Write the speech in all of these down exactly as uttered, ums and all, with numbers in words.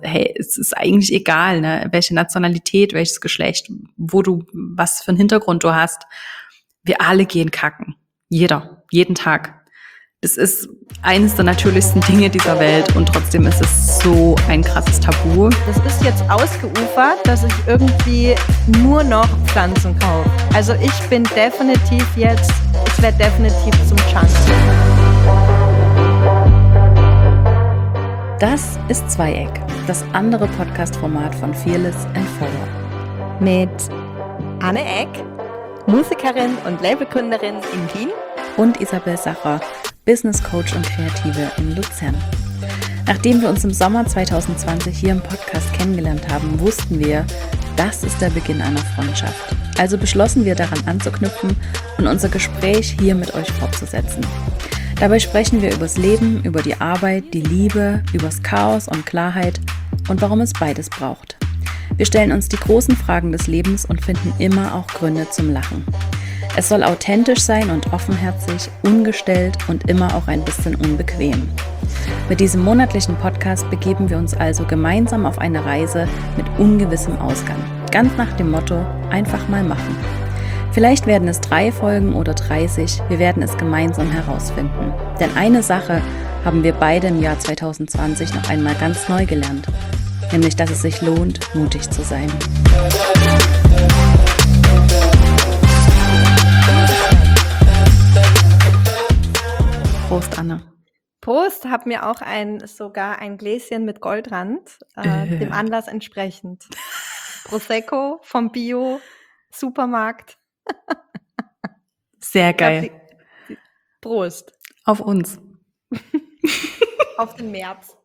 hey, es ist eigentlich egal, ne, welche Nationalität, welches Geschlecht, wo du, was für einen Hintergrund du hast. Wir alle gehen kacken. Jeder, jeden Tag. Das ist eines der natürlichsten Dinge dieser Welt und trotzdem ist es so ein krasses Tabu. Das ist jetzt ausgeufert, dass ich irgendwie nur noch Pflanzen kaufe. Also ich bin definitiv jetzt, ich werde definitiv zum Junkie. Das ist Zweieck, das andere Podcast-Format von Fearless and Follow. Mit Anne Eck, Musikerin und Labelgründerin in Wien. Und Isabel Sacher, Business Coach und Kreative in Luzern. Nachdem wir uns im Sommer zwanzig zwanzig hier im Podcast kennengelernt haben, wussten wir, das ist der Beginn einer Freundschaft. Also beschlossen wir daran anzuknüpfen und unser Gespräch hier mit euch fortzusetzen. Dabei sprechen wir übers Leben, über die Arbeit, die Liebe, übers Chaos und Klarheit und warum es beides braucht. Wir stellen uns die großen Fragen des Lebens und finden immer auch Gründe zum Lachen. Es soll authentisch sein und offenherzig, ungestellt und immer auch ein bisschen unbequem. Mit diesem monatlichen Podcast begeben wir uns also gemeinsam auf eine Reise mit ungewissem Ausgang. Ganz nach dem Motto, einfach mal machen. Vielleicht werden es drei Folgen oder dreißig, wir werden es gemeinsam herausfinden. Denn eine Sache haben wir beide im Jahr zwanzig zwanzig noch einmal ganz neu gelernt. Nämlich, dass es sich lohnt, mutig zu sein. Prost, Anne. Prost, hab mir auch ein, sogar ein Gläschen mit Goldrand, äh, äh. dem Anlass entsprechend. Prosecco vom Bio-Supermarkt. Sehr geil. Prost. Auf uns. Auf den März.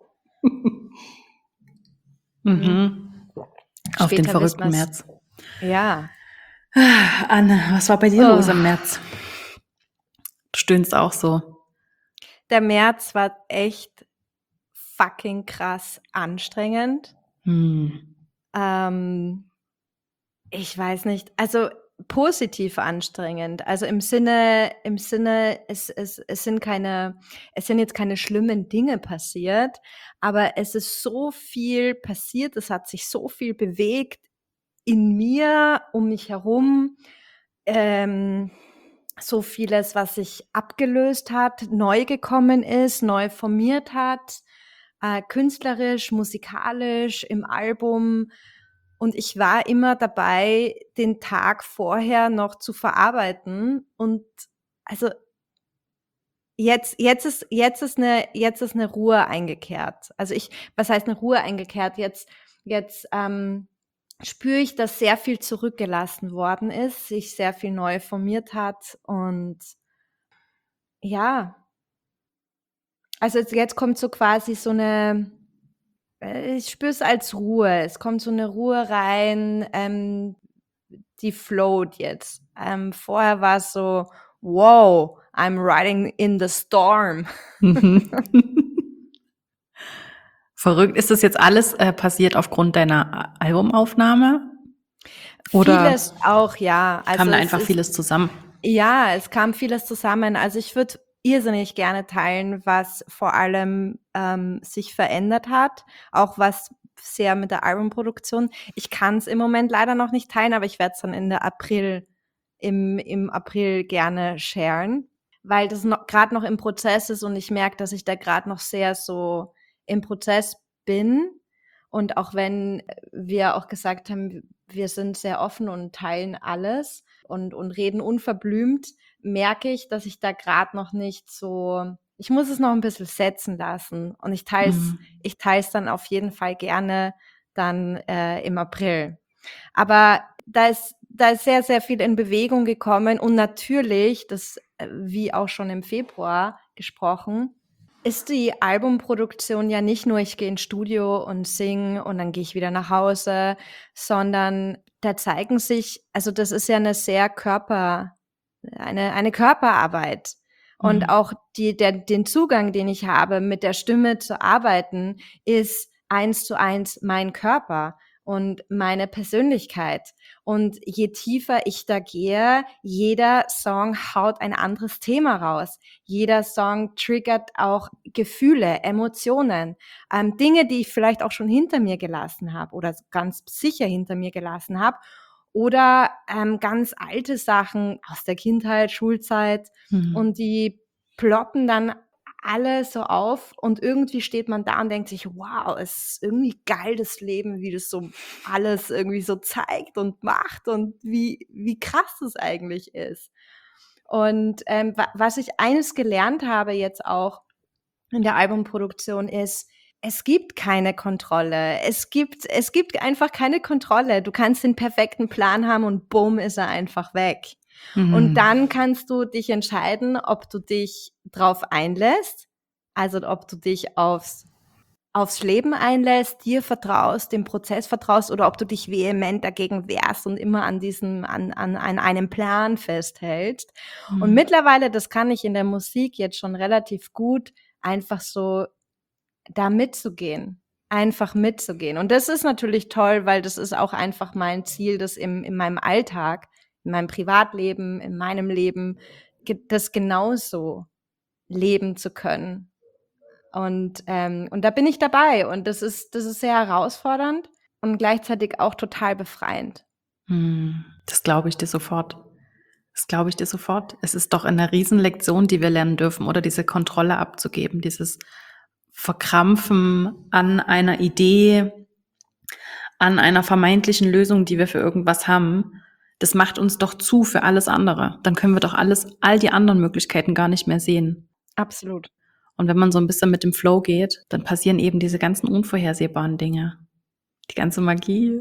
Mhm. Auf den verrückten März. Ja. Anne, was war bei dir oh. los im März? Du stöhnst auch so. Der März war echt fucking krass anstrengend. Hm. Ähm, ich weiß nicht, also positiv anstrengend. Also im Sinne, im Sinne, es, es, es sind keine, es sind jetzt keine schlimmen Dinge passiert, aber es ist so viel passiert, es hat sich so viel bewegt in mir, um mich herum. Ähm, so vieles, was sich abgelöst hat, neu gekommen ist, neu formiert hat, äh, künstlerisch, musikalisch, im Album. Und ich war immer dabei, den Tag vorher noch zu verarbeiten. Und also jetzt, jetzt ist, jetzt ist eine, jetzt ist eine Ruhe eingekehrt. Also ich, was heißt eine Ruhe eingekehrt? Jetzt, jetzt, ähm, spüre ich, dass sehr viel zurückgelassen worden ist, sich sehr viel neu formiert hat und ja, also jetzt, jetzt kommt so quasi so eine, ich spüre es als Ruhe, es kommt so eine Ruhe rein, ähm, die float jetzt. Ähm, vorher war es so, wow, I'm riding in the storm. Verrückt. Ist das jetzt alles äh, passiert aufgrund deiner Albumaufnahme? Oder vieles auch, ja. Also kam da einfach ist, vieles zusammen? Ja, es kam vieles zusammen. Also ich würde irrsinnig gerne teilen, was vor allem ähm, sich verändert hat, auch was sehr mit der Albumproduktion. Ich kann es im Moment leider noch nicht teilen, aber ich werde es dann in der April, im, im April gerne sharen, weil das noch, gerade noch im Prozess ist und ich merke, dass ich da gerade noch sehr so im Prozess bin. Und auch wenn wir auch gesagt haben, wir sind sehr offen und teilen alles und, und reden unverblümt, merke ich, dass ich da gerade noch nicht so, ich muss es noch ein bisschen setzen lassen. Und ich teile es mhm. ich teile es dann auf jeden Fall gerne dann äh, im April. Aber da ist, da ist sehr, sehr viel in Bewegung gekommen. Und natürlich, das äh, wie auch schon im Februar gesprochen, ist die Albumproduktion ja nicht nur, ich gehe ins Studio und singe und dann gehe ich wieder nach Hause, sondern da zeigen sich, also das ist ja eine sehr Körper, eine, eine Körperarbeit. Und mhm. auch die, der, den Zugang, den ich habe, mit der Stimme zu arbeiten, ist eins zu eins mein Körper. und meine Persönlichkeit. Und je tiefer ich da gehe, jeder Song haut ein anderes Thema raus. Jeder Song triggert auch Gefühle, Emotionen, ähm, Dinge, die ich vielleicht auch schon hinter mir gelassen habe oder ganz sicher hinter mir gelassen habe. Oder ähm, ganz alte Sachen aus der Kindheit, Schulzeit. Mhm. Und die ploppen dann alle so auf und irgendwie steht man da und denkt sich, wow, es ist irgendwie geil, das Leben, wie das so alles irgendwie so zeigt und macht und wie, wie krass das eigentlich ist. Und ähm, wa- was ich eines gelernt habe jetzt auch in der Albumproduktion ist, es gibt keine Kontrolle. Es gibt, es gibt einfach keine Kontrolle. Du kannst den perfekten Plan haben und bumm ist er einfach weg. Mhm. Und dann kannst du dich entscheiden, ob du dich drauf einlässt, also ob du dich aufs, aufs Leben einlässt, dir vertraust, dem Prozess vertraust oder ob du dich vehement dagegen wehrst und immer an diesem, an, an, an einem Plan festhältst. Und Mhm. mittlerweile, das kann ich in der Musik jetzt schon relativ gut, einfach so da mitzugehen, einfach mitzugehen. Und das ist natürlich toll, weil das ist auch einfach mein Ziel, das im, in meinem Alltag, in meinem Privatleben, in meinem Leben, ge- das genauso leben zu können. Und, ähm, und da bin ich dabei. Und das ist, das ist sehr herausfordernd und gleichzeitig auch total befreiend. Mhm. Das glaube ich dir sofort. Das glaube ich dir sofort. Es ist doch eine Riesenlektion, die wir lernen dürfen, oder diese Kontrolle abzugeben, dieses Verkrampfen an einer Idee, an einer vermeintlichen Lösung, die wir für irgendwas haben. Das macht uns doch zu für alles andere. Dann können wir doch alles, all die anderen Möglichkeiten gar nicht mehr sehen. Absolut. Und wenn man so ein bisschen mit dem Flow geht, dann passieren eben diese ganzen unvorhersehbaren Dinge. Die ganze Magie.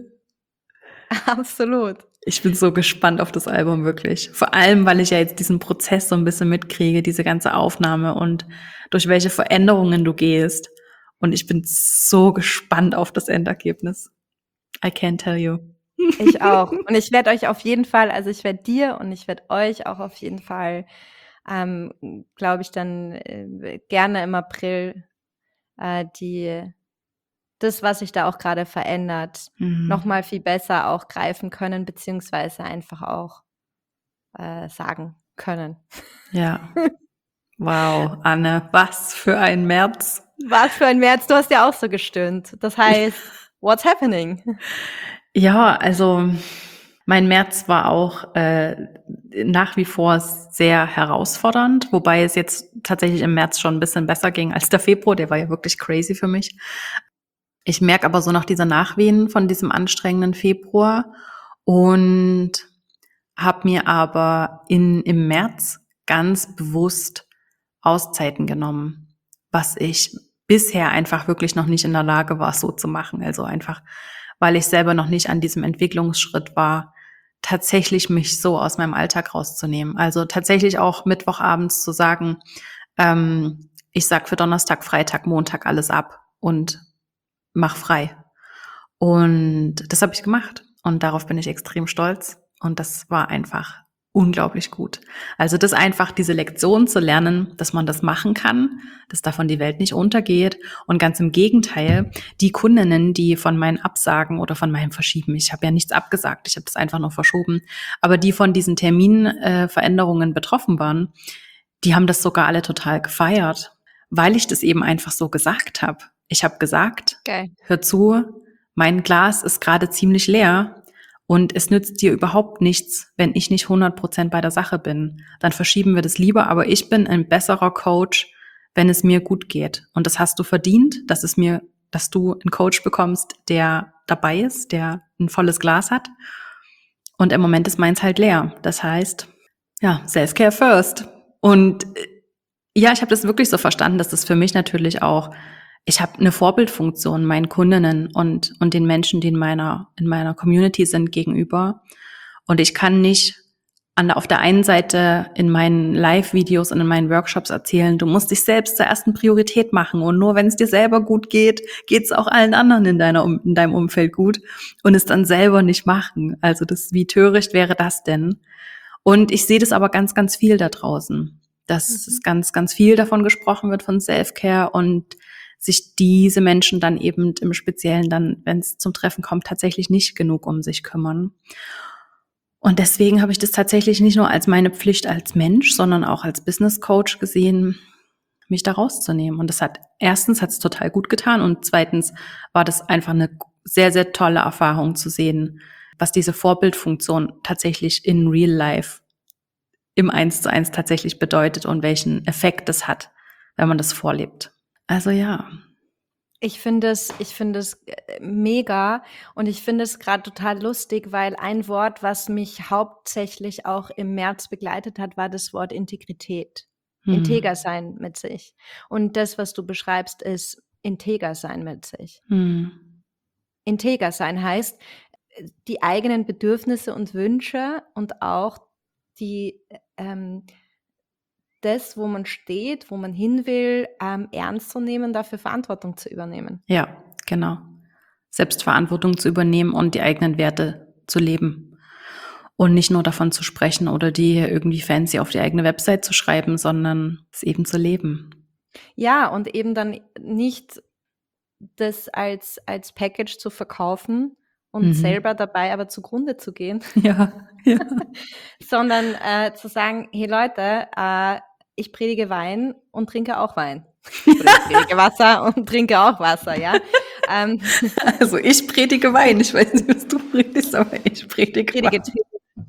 Absolut. Ich bin so gespannt auf das Album, wirklich. Vor allem, weil ich ja jetzt diesen Prozess so ein bisschen mitkriege, diese ganze Aufnahme und durch welche Veränderungen du gehst. Und ich bin so gespannt auf das Endergebnis. I can't tell you. Ich auch. Und ich werde euch auf jeden Fall, also ich werde dir und ich werde euch auch auf jeden Fall, ähm, glaube ich, dann äh, gerne im April äh, die das, was sich da auch gerade verändert, Mhm. noch mal viel besser auch greifen können, beziehungsweise einfach auch äh, sagen können. Ja. Wow, Anne, was für ein März. Was für ein März, du hast ja auch so gestöhnt. Das heißt, what's happening? Ja, also mein März war auch äh, nach wie vor sehr herausfordernd, wobei es jetzt tatsächlich im März schon ein bisschen besser ging als der Februar. Der war ja wirklich crazy für mich. Ich merke aber so noch diese Nachwehen von diesem anstrengenden Februar und habe mir aber in, im März ganz bewusst Auszeiten genommen, was ich bisher einfach wirklich noch nicht in der Lage war, so zu machen. Also einfach, weil ich selber noch nicht an diesem Entwicklungsschritt war, tatsächlich mich so aus meinem Alltag rauszunehmen. Also tatsächlich auch Mittwochabends zu sagen, ähm, ich sag für Donnerstag, Freitag, Montag alles ab und mach frei. Und das habe ich gemacht und darauf bin ich extrem stolz und das war einfach unglaublich gut. Also das einfach, diese Lektion zu lernen, dass man das machen kann, dass davon die Welt nicht untergeht und ganz im Gegenteil, die Kundinnen, die von meinen Absagen oder von meinem Verschieben, ich habe ja nichts abgesagt, ich habe das einfach nur verschoben, aber die von diesen Terminveränderungen betroffen waren, die haben das sogar alle total gefeiert, weil ich das eben einfach so gesagt habe. Ich habe gesagt, Geil. hör zu, mein Glas ist gerade ziemlich leer und es nützt dir überhaupt nichts, wenn ich nicht hundert Prozent bei der Sache bin. Dann verschieben wir das lieber, aber ich bin ein besserer Coach, wenn es mir gut geht. Und das hast du verdient, dass es mir, dass du einen Coach bekommst, der dabei ist, der ein volles Glas hat. Und im Moment ist meins halt leer. Das heißt, ja, Self-Care first. Und ja, ich habe das wirklich so verstanden, dass das für mich natürlich auch, ich habe eine Vorbildfunktion meinen Kundinnen und und den Menschen, die in meiner in meiner Community sind, gegenüber. Und ich kann nicht an auf der einen Seite in meinen Live-Videos und in meinen Workshops erzählen, du musst dich selbst zur ersten Priorität machen und nur wenn es dir selber gut geht, geht es auch allen anderen in deiner in deinem Umfeld gut und es dann selber nicht machen. Also das, wie töricht wäre das denn? Und ich sehe das aber ganz, ganz viel da draußen, dass Mhm. es ganz, ganz viel davon gesprochen wird von Self-Care und sich diese Menschen dann eben im Speziellen dann, wenn es zum Treffen kommt, tatsächlich nicht genug um sich kümmern. Und deswegen habe ich das tatsächlich nicht nur als meine Pflicht als Mensch, sondern auch als Business Coach gesehen, mich da rauszunehmen. Und das hat, erstens hat es total gut getan und zweitens war das einfach eine sehr, sehr tolle Erfahrung zu sehen, was diese Vorbildfunktion tatsächlich in Real Life im Eins zu Eins tatsächlich bedeutet und welchen Effekt das hat, wenn man das vorlebt. Also ja. Ich finde es, ich finde es äh, mega und ich finde es gerade total lustig, weil ein Wort, was mich hauptsächlich auch im März begleitet hat, war das Wort Integrität. Hm. Integer sein mit sich. Und das, was du beschreibst, ist integer sein mit sich. Hm. Integer sein heißt, die eigenen Bedürfnisse und Wünsche und auch die ähm, das, wo man steht, wo man hin will, ähm, ernst zu nehmen, dafür Verantwortung zu übernehmen. Ja, genau. Selbstverantwortung zu übernehmen und die eigenen Werte zu leben. Und nicht nur davon zu sprechen oder die irgendwie fancy auf die eigene Website zu schreiben, sondern es eben zu leben. Ja, und eben dann nicht das als, als Package zu verkaufen und Mhm. selber dabei aber zugrunde zu gehen, Ja, ja. sondern äh, zu sagen, hey Leute, äh, ich predige Wein und trinke auch Wein. Oder ich predige Wasser und trinke auch Wasser, ja. Ähm, Also ich predige Wein. Ich weiß nicht, was du predigst, aber ich predige predige Wein.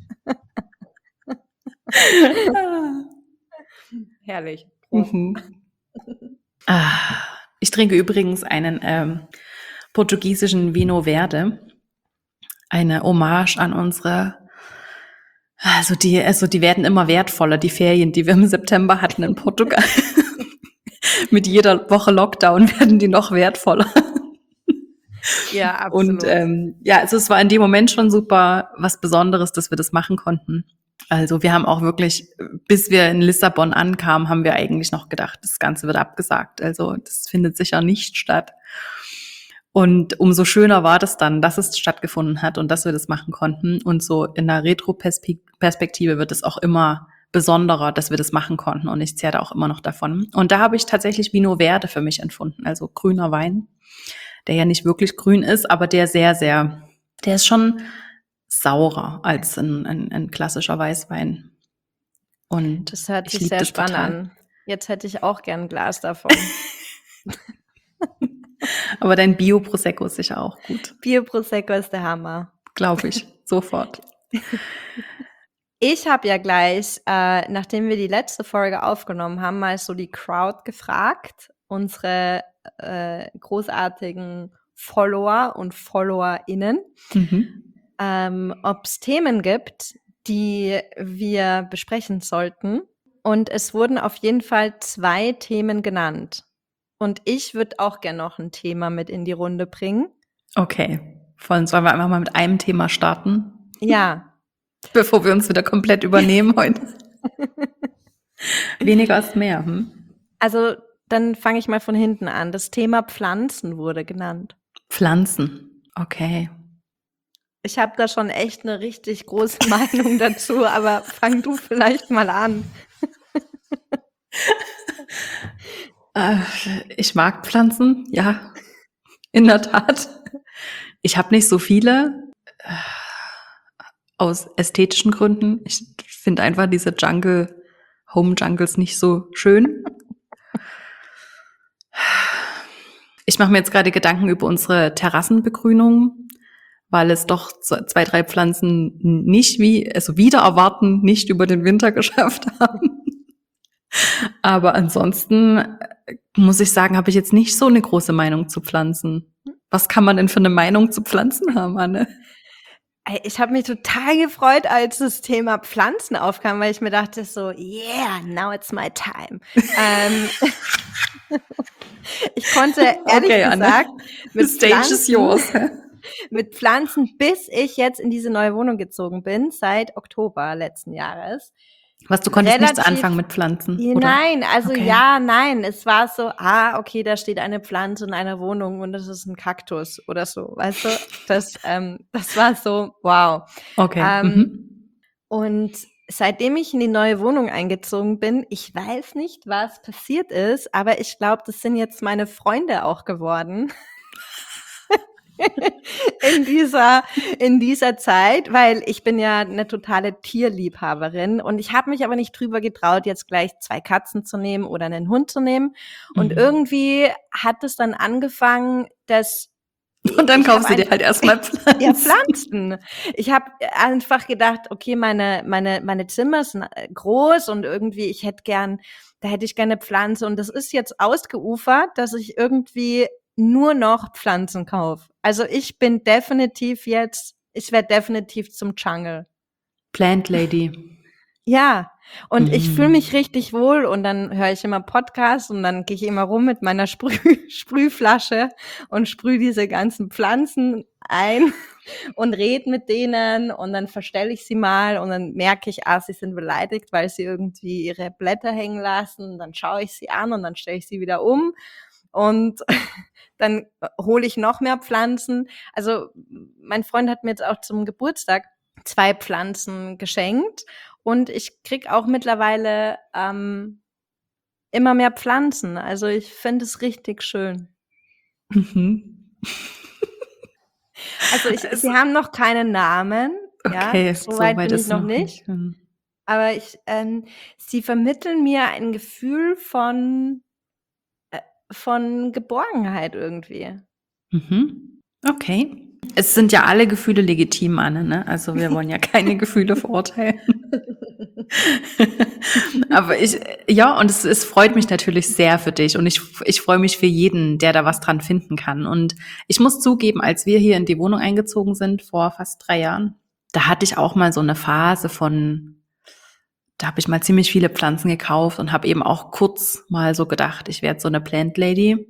Herrlich. Prost. Mhm. Ah, ich trinke übrigens einen ähm, portugiesischen Vinho Verde. Eine Hommage an unsere, also die, also die werden immer wertvoller, die Ferien, die wir im September hatten in Portugal. Mit jeder Woche Lockdown werden die noch wertvoller. Ja, absolut. Und ähm, ja, also es war in dem Moment schon super was Besonderes, dass wir das machen konnten. Also wir haben auch wirklich, bis wir in Lissabon ankamen, haben wir eigentlich noch gedacht, das Ganze wird abgesagt. Also das findet sicher nicht statt. Und umso schöner war das dann, dass es stattgefunden hat und dass wir das machen konnten. Und so in der Retro-Perspektive wird es auch immer besonderer, dass wir das machen konnten. Und ich zehre da auch immer noch davon. Und da habe ich tatsächlich Vinho Verde für mich empfunden, also grüner Wein, der ja nicht wirklich grün ist, aber der sehr, sehr, der ist schon saurer als ein, ein, ein klassischer Weißwein. Und das hört ich sich lieb sehr das spannend total. an. Jetzt hätte ich auch gern ein Glas davon. Aber dein Bio-Prosecco ist sicher auch gut. Bio-Prosecco ist der Hammer. Glaube ich, sofort. Ich habe ja gleich, äh, nachdem wir die letzte Folge aufgenommen haben, mal so die Crowd gefragt, unsere äh, großartigen Follower und FollowerInnen, Mhm. ähm, ob es Themen gibt, die wir besprechen sollten. Und es wurden auf jeden Fall zwei Themen genannt. Und ich würde auch gerne noch ein Thema mit in die Runde bringen. Okay. Sollen wir einfach mal mit einem Thema starten? Ja. Bevor wir uns wieder komplett übernehmen heute. Weniger ist mehr. Hm? Also dann fange ich mal von hinten an. Das Thema Pflanzen wurde genannt. Pflanzen. Okay. Ich habe da schon echt eine richtig große Meinung dazu, aber fang du vielleicht mal an. Ich mag Pflanzen, ja, in der Tat. Ich habe nicht so viele, aus ästhetischen Gründen. Ich finde einfach diese Jungle, Home Jungles nicht so schön. Ich mache mir jetzt gerade Gedanken über unsere Terrassenbegrünung, weil es doch zwei, drei Pflanzen nicht wie, also wieder erwarten, nicht über den Winter geschafft haben. Aber ansonsten muss ich sagen, habe ich jetzt nicht so eine große Meinung zu Pflanzen. Was kann man denn für eine Meinung zu Pflanzen haben, Anne? Ich habe mich total gefreut, als das Thema Pflanzen aufkam, weil ich mir dachte so, yeah, now it's my time. ähm, ich konnte ehrlich Okay, gesagt Anne. mit The stage Pflanzen, is yours. mit Pflanzen, bis ich jetzt in diese neue Wohnung gezogen bin, seit Oktober letzten Jahres. Was, du konntest Relativ, nichts anfangen mit Pflanzen? Oder? Nein, also Okay. ja, nein. Es war so, ah, okay, da steht eine Pflanze in einer Wohnung und das ist ein Kaktus oder so, weißt du? Das, ähm, das war so, wow. Okay. Ähm, Mhm. Und seitdem ich in die neue Wohnung eingezogen bin, ich weiß nicht, was passiert ist, aber ich glaube, das sind jetzt meine Freunde auch geworden. in dieser in dieser Zeit, weil ich bin ja eine totale Tierliebhaberin und ich habe mich aber nicht drüber getraut, jetzt gleich zwei Katzen zu nehmen oder einen Hund zu nehmen. Und Mhm. irgendwie hat es dann angefangen, dass Und dann ich hab kaufst du dir ein- halt erstmal Pflanzen. ja, Pflanzen. Ich habe einfach gedacht, okay, meine meine meine Zimmer sind äh, groß und irgendwie ich hätte gern, da hätte ich gerne eine Pflanze und das ist jetzt ausgeufert, dass ich irgendwie nur noch Pflanzen kaufe. Also ich bin definitiv jetzt, ich werde definitiv zum Jungle. Plant Lady. Ja, und ich fühle Mhm. mich richtig wohl und dann höre ich immer Podcasts und dann gehe ich immer rum mit meiner Sprüh Sprühflasche und sprühe diese ganzen Pflanzen ein und rede mit denen und dann verstelle ich sie mal und dann merke ich, ah, sie sind beleidigt, weil sie irgendwie ihre Blätter hängen lassen. Dann schaue ich sie an und dann stelle ich sie wieder um und dann hole ich noch mehr Pflanzen. Also mein Freund hat mir jetzt auch zum Geburtstag zwei Pflanzen geschenkt und ich krieg auch mittlerweile ähm, immer mehr Pflanzen. Also ich finde es richtig schön. Mhm. Also ich, Es- sie haben noch keinen Namen, ja, Okay, so so weit weit bin ich ist noch noch nicht. nicht. Mhm. Aber ich, ähm, sie vermitteln mir ein Gefühl von äh, von Geborgenheit irgendwie. Mhm. Okay. Es sind ja alle Gefühle legitim, Anne, ne? Also wir wollen ja keine Gefühle verurteilen. Aber ich, ja, und es, es freut mich natürlich sehr für dich und ich, ich freue mich für jeden, der da was dran finden kann. Und ich muss zugeben, als wir hier in die Wohnung eingezogen sind, vor fast drei Jahren, da hatte ich auch mal so eine Phase von, da habe ich mal ziemlich viele Pflanzen gekauft und habe eben auch kurz mal so gedacht, ich werde so eine Plant Lady.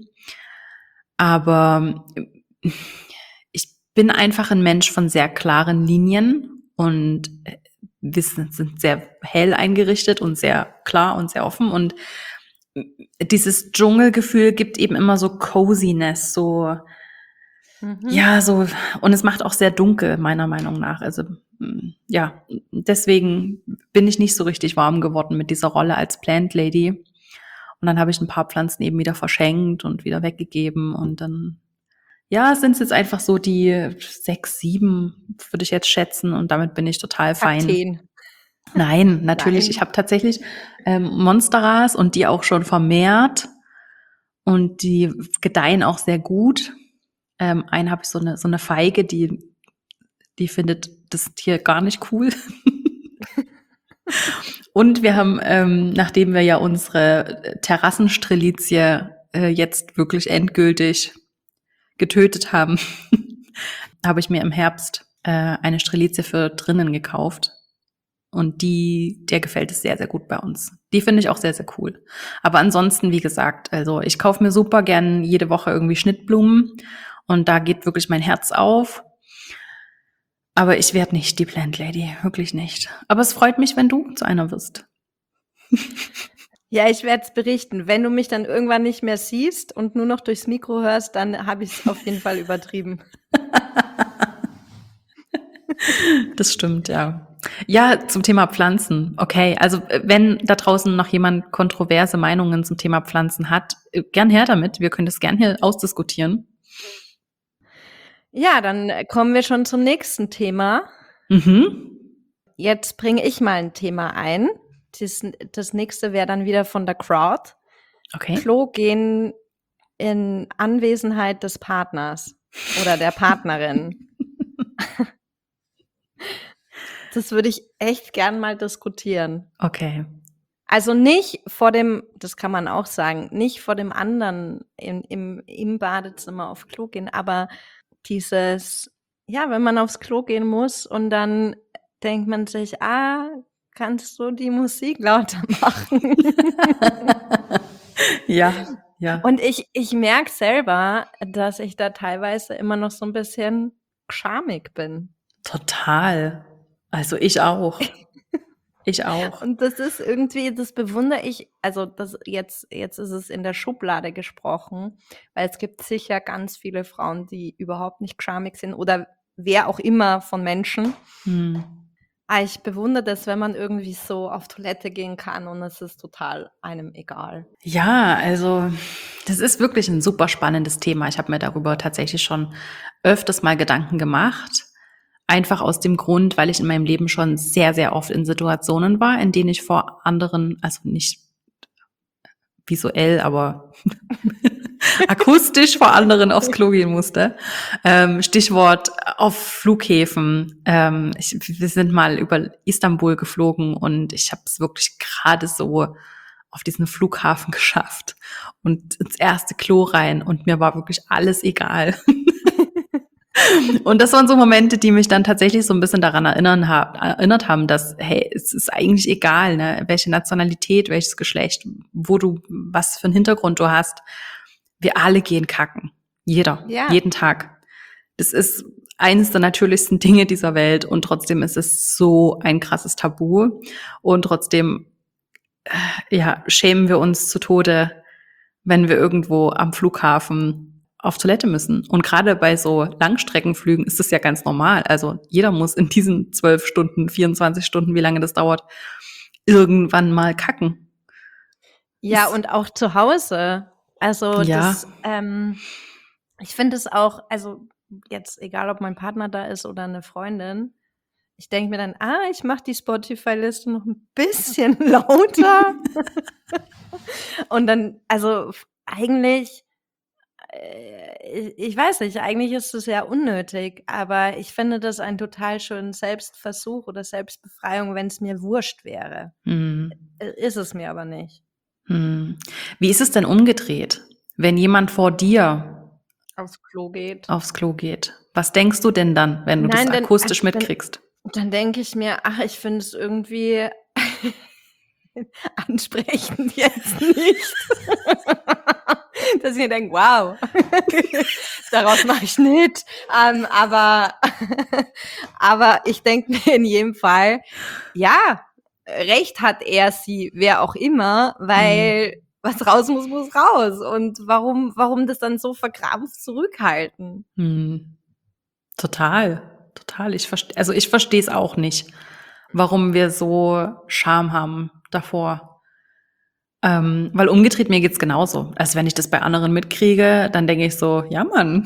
Aber ich bin einfach ein Mensch von sehr klaren Linien und wir sind sehr hell eingerichtet und sehr klar und sehr offen und dieses Dschungelgefühl gibt eben immer so Coziness, so, Mhm. ja, so, und es macht auch sehr dunkel, meiner Meinung nach. Also, ja, deswegen bin ich nicht so richtig warm geworden mit dieser Rolle als Plant Lady. Und dann habe ich ein paar Pflanzen eben wieder verschenkt und wieder weggegeben und dann, ja, sind es jetzt einfach so die sechs, sieben, würde ich jetzt schätzen und damit bin ich total fein. Kakteen. Nein, natürlich. Nein. Ich habe tatsächlich ähm, Monsteras und die auch schon vermehrt und die gedeihen auch sehr gut. Ähm, einen habe ich so eine so eine Feige, die die findet das Tier gar nicht cool. Und wir haben, ähm, nachdem wir ja unsere Terrassenstrelizie äh, jetzt wirklich endgültig getötet haben, habe ich mir im Herbst äh, eine Strelizie für drinnen gekauft. Und die, der gefällt es sehr, sehr gut bei uns. Die finde ich auch sehr, sehr cool. Aber ansonsten, wie gesagt, also ich kaufe mir super gern jede Woche irgendwie Schnittblumen und da geht wirklich mein Herz auf. Aber ich werde nicht die Plant Lady, wirklich nicht. Aber es freut mich, wenn du zu einer wirst. Ja, ich werde es berichten. Wenn du mich dann irgendwann nicht mehr siehst und nur noch durchs Mikro hörst, dann habe ich es auf jeden Fall übertrieben. Das stimmt, ja. Ja, zum Thema Pflanzen. Okay, also wenn da draußen noch jemand kontroverse Meinungen zum Thema Pflanzen hat, gern her damit. Wir können das gern hier ausdiskutieren. Ja, dann kommen wir schon zum nächsten Thema. Mhm. Jetzt bringe ich mal ein Thema ein. Das, das nächste wäre dann wieder von der Crowd. Okay. Klo gehen in Anwesenheit des Partners oder der Partnerin. Das würde ich echt gern mal diskutieren. Okay. Also nicht vor dem, das kann man auch sagen, nicht vor dem anderen im, im, im Badezimmer auf Klo gehen, aber dieses, ja, wenn man aufs Klo gehen muss und dann denkt man sich, ah, kannst du die Musik lauter machen? Ja, ja. Und ich, ich merke selber, dass ich da teilweise immer noch so ein bisschen schamig bin. Total. Also ich auch. Ich auch. Und das ist irgendwie, das bewundere ich, also das jetzt, jetzt ist es in der Schublade gesprochen, weil es gibt sicher ganz viele Frauen, die überhaupt nicht schamig sind oder wer auch immer von Menschen. Hm. Ah, ich bewundere das, wenn man irgendwie so auf Toilette gehen kann und es ist total einem egal. Ja, also das ist wirklich ein super spannendes Thema. Ich habe mir darüber tatsächlich schon öfters mal Gedanken gemacht. Einfach aus dem Grund, weil ich in meinem Leben schon sehr, sehr oft in Situationen war, in denen ich vor anderen, also nicht visuell, aber akustisch vor anderen aufs Klo gehen musste. Ähm, Stichwort auf Flughäfen. Ähm, ich, wir sind mal über Istanbul geflogen und ich habe es wirklich gerade so auf diesen Flughafen geschafft und ins erste Klo rein und mir war wirklich alles egal. Und das waren so Momente, die mich dann tatsächlich so ein bisschen daran erinnern hab, erinnert haben, dass, hey, es ist eigentlich egal, ne, welche Nationalität, welches Geschlecht, wo du, was für einen Hintergrund du hast. Wir alle gehen kacken. Jeder. Ja. Jeden Tag. Das ist eines der natürlichsten Dinge dieser Welt und trotzdem ist es so ein krasses Tabu und trotzdem, äh, ja, schämen wir uns zu Tode, wenn wir irgendwo am Flughafen auf Toilette müssen. Und gerade bei so Langstreckenflügen ist es ja ganz normal. Also jeder muss in diesen zwölf Stunden, vierundzwanzig Stunden, wie lange das dauert, irgendwann mal kacken. Ja, Das- und auch zu Hause. Also Ja. das, ähm, ich finde es auch, also jetzt egal, ob mein Partner da ist oder eine Freundin, ich denke mir dann, ah, ich mache die Spotify-Liste noch ein bisschen lauter. Und dann, also f- eigentlich, äh, ich ich weiß nicht, eigentlich ist es ja unnötig, aber ich finde das einen total schönen Selbstversuch oder Selbstbefreiung, wenn es mir wurscht wäre. Hm. Äh, Ist es mir aber nicht. Hm. Wie ist es denn umgedreht, wenn jemand vor dir Aufs Klo geht. aufs Klo geht? Was denkst du denn dann, wenn du das Nein, denn akustisch also, dann mitkriegst? dann denke ich mir: „Ach, ich finde es irgendwie ansprechend jetzt nicht." Dass ich mir denke: „Wow, daraus mache ich nicht." Ähm, aber aber ich denke mir in jedem Fall: „Ja, recht hat er, sie, wer auch immer, weil was raus muss, muss raus." Und warum warum das dann so verkrampft zurückhalten? Hm. Total, total. Ich verstehe, also ich verstehe es auch nicht, warum wir so Scham haben davor. Ähm, weil umgedreht mir geht's genauso. Also wenn ich das bei anderen mitkriege, dann denke ich so, ja Mann,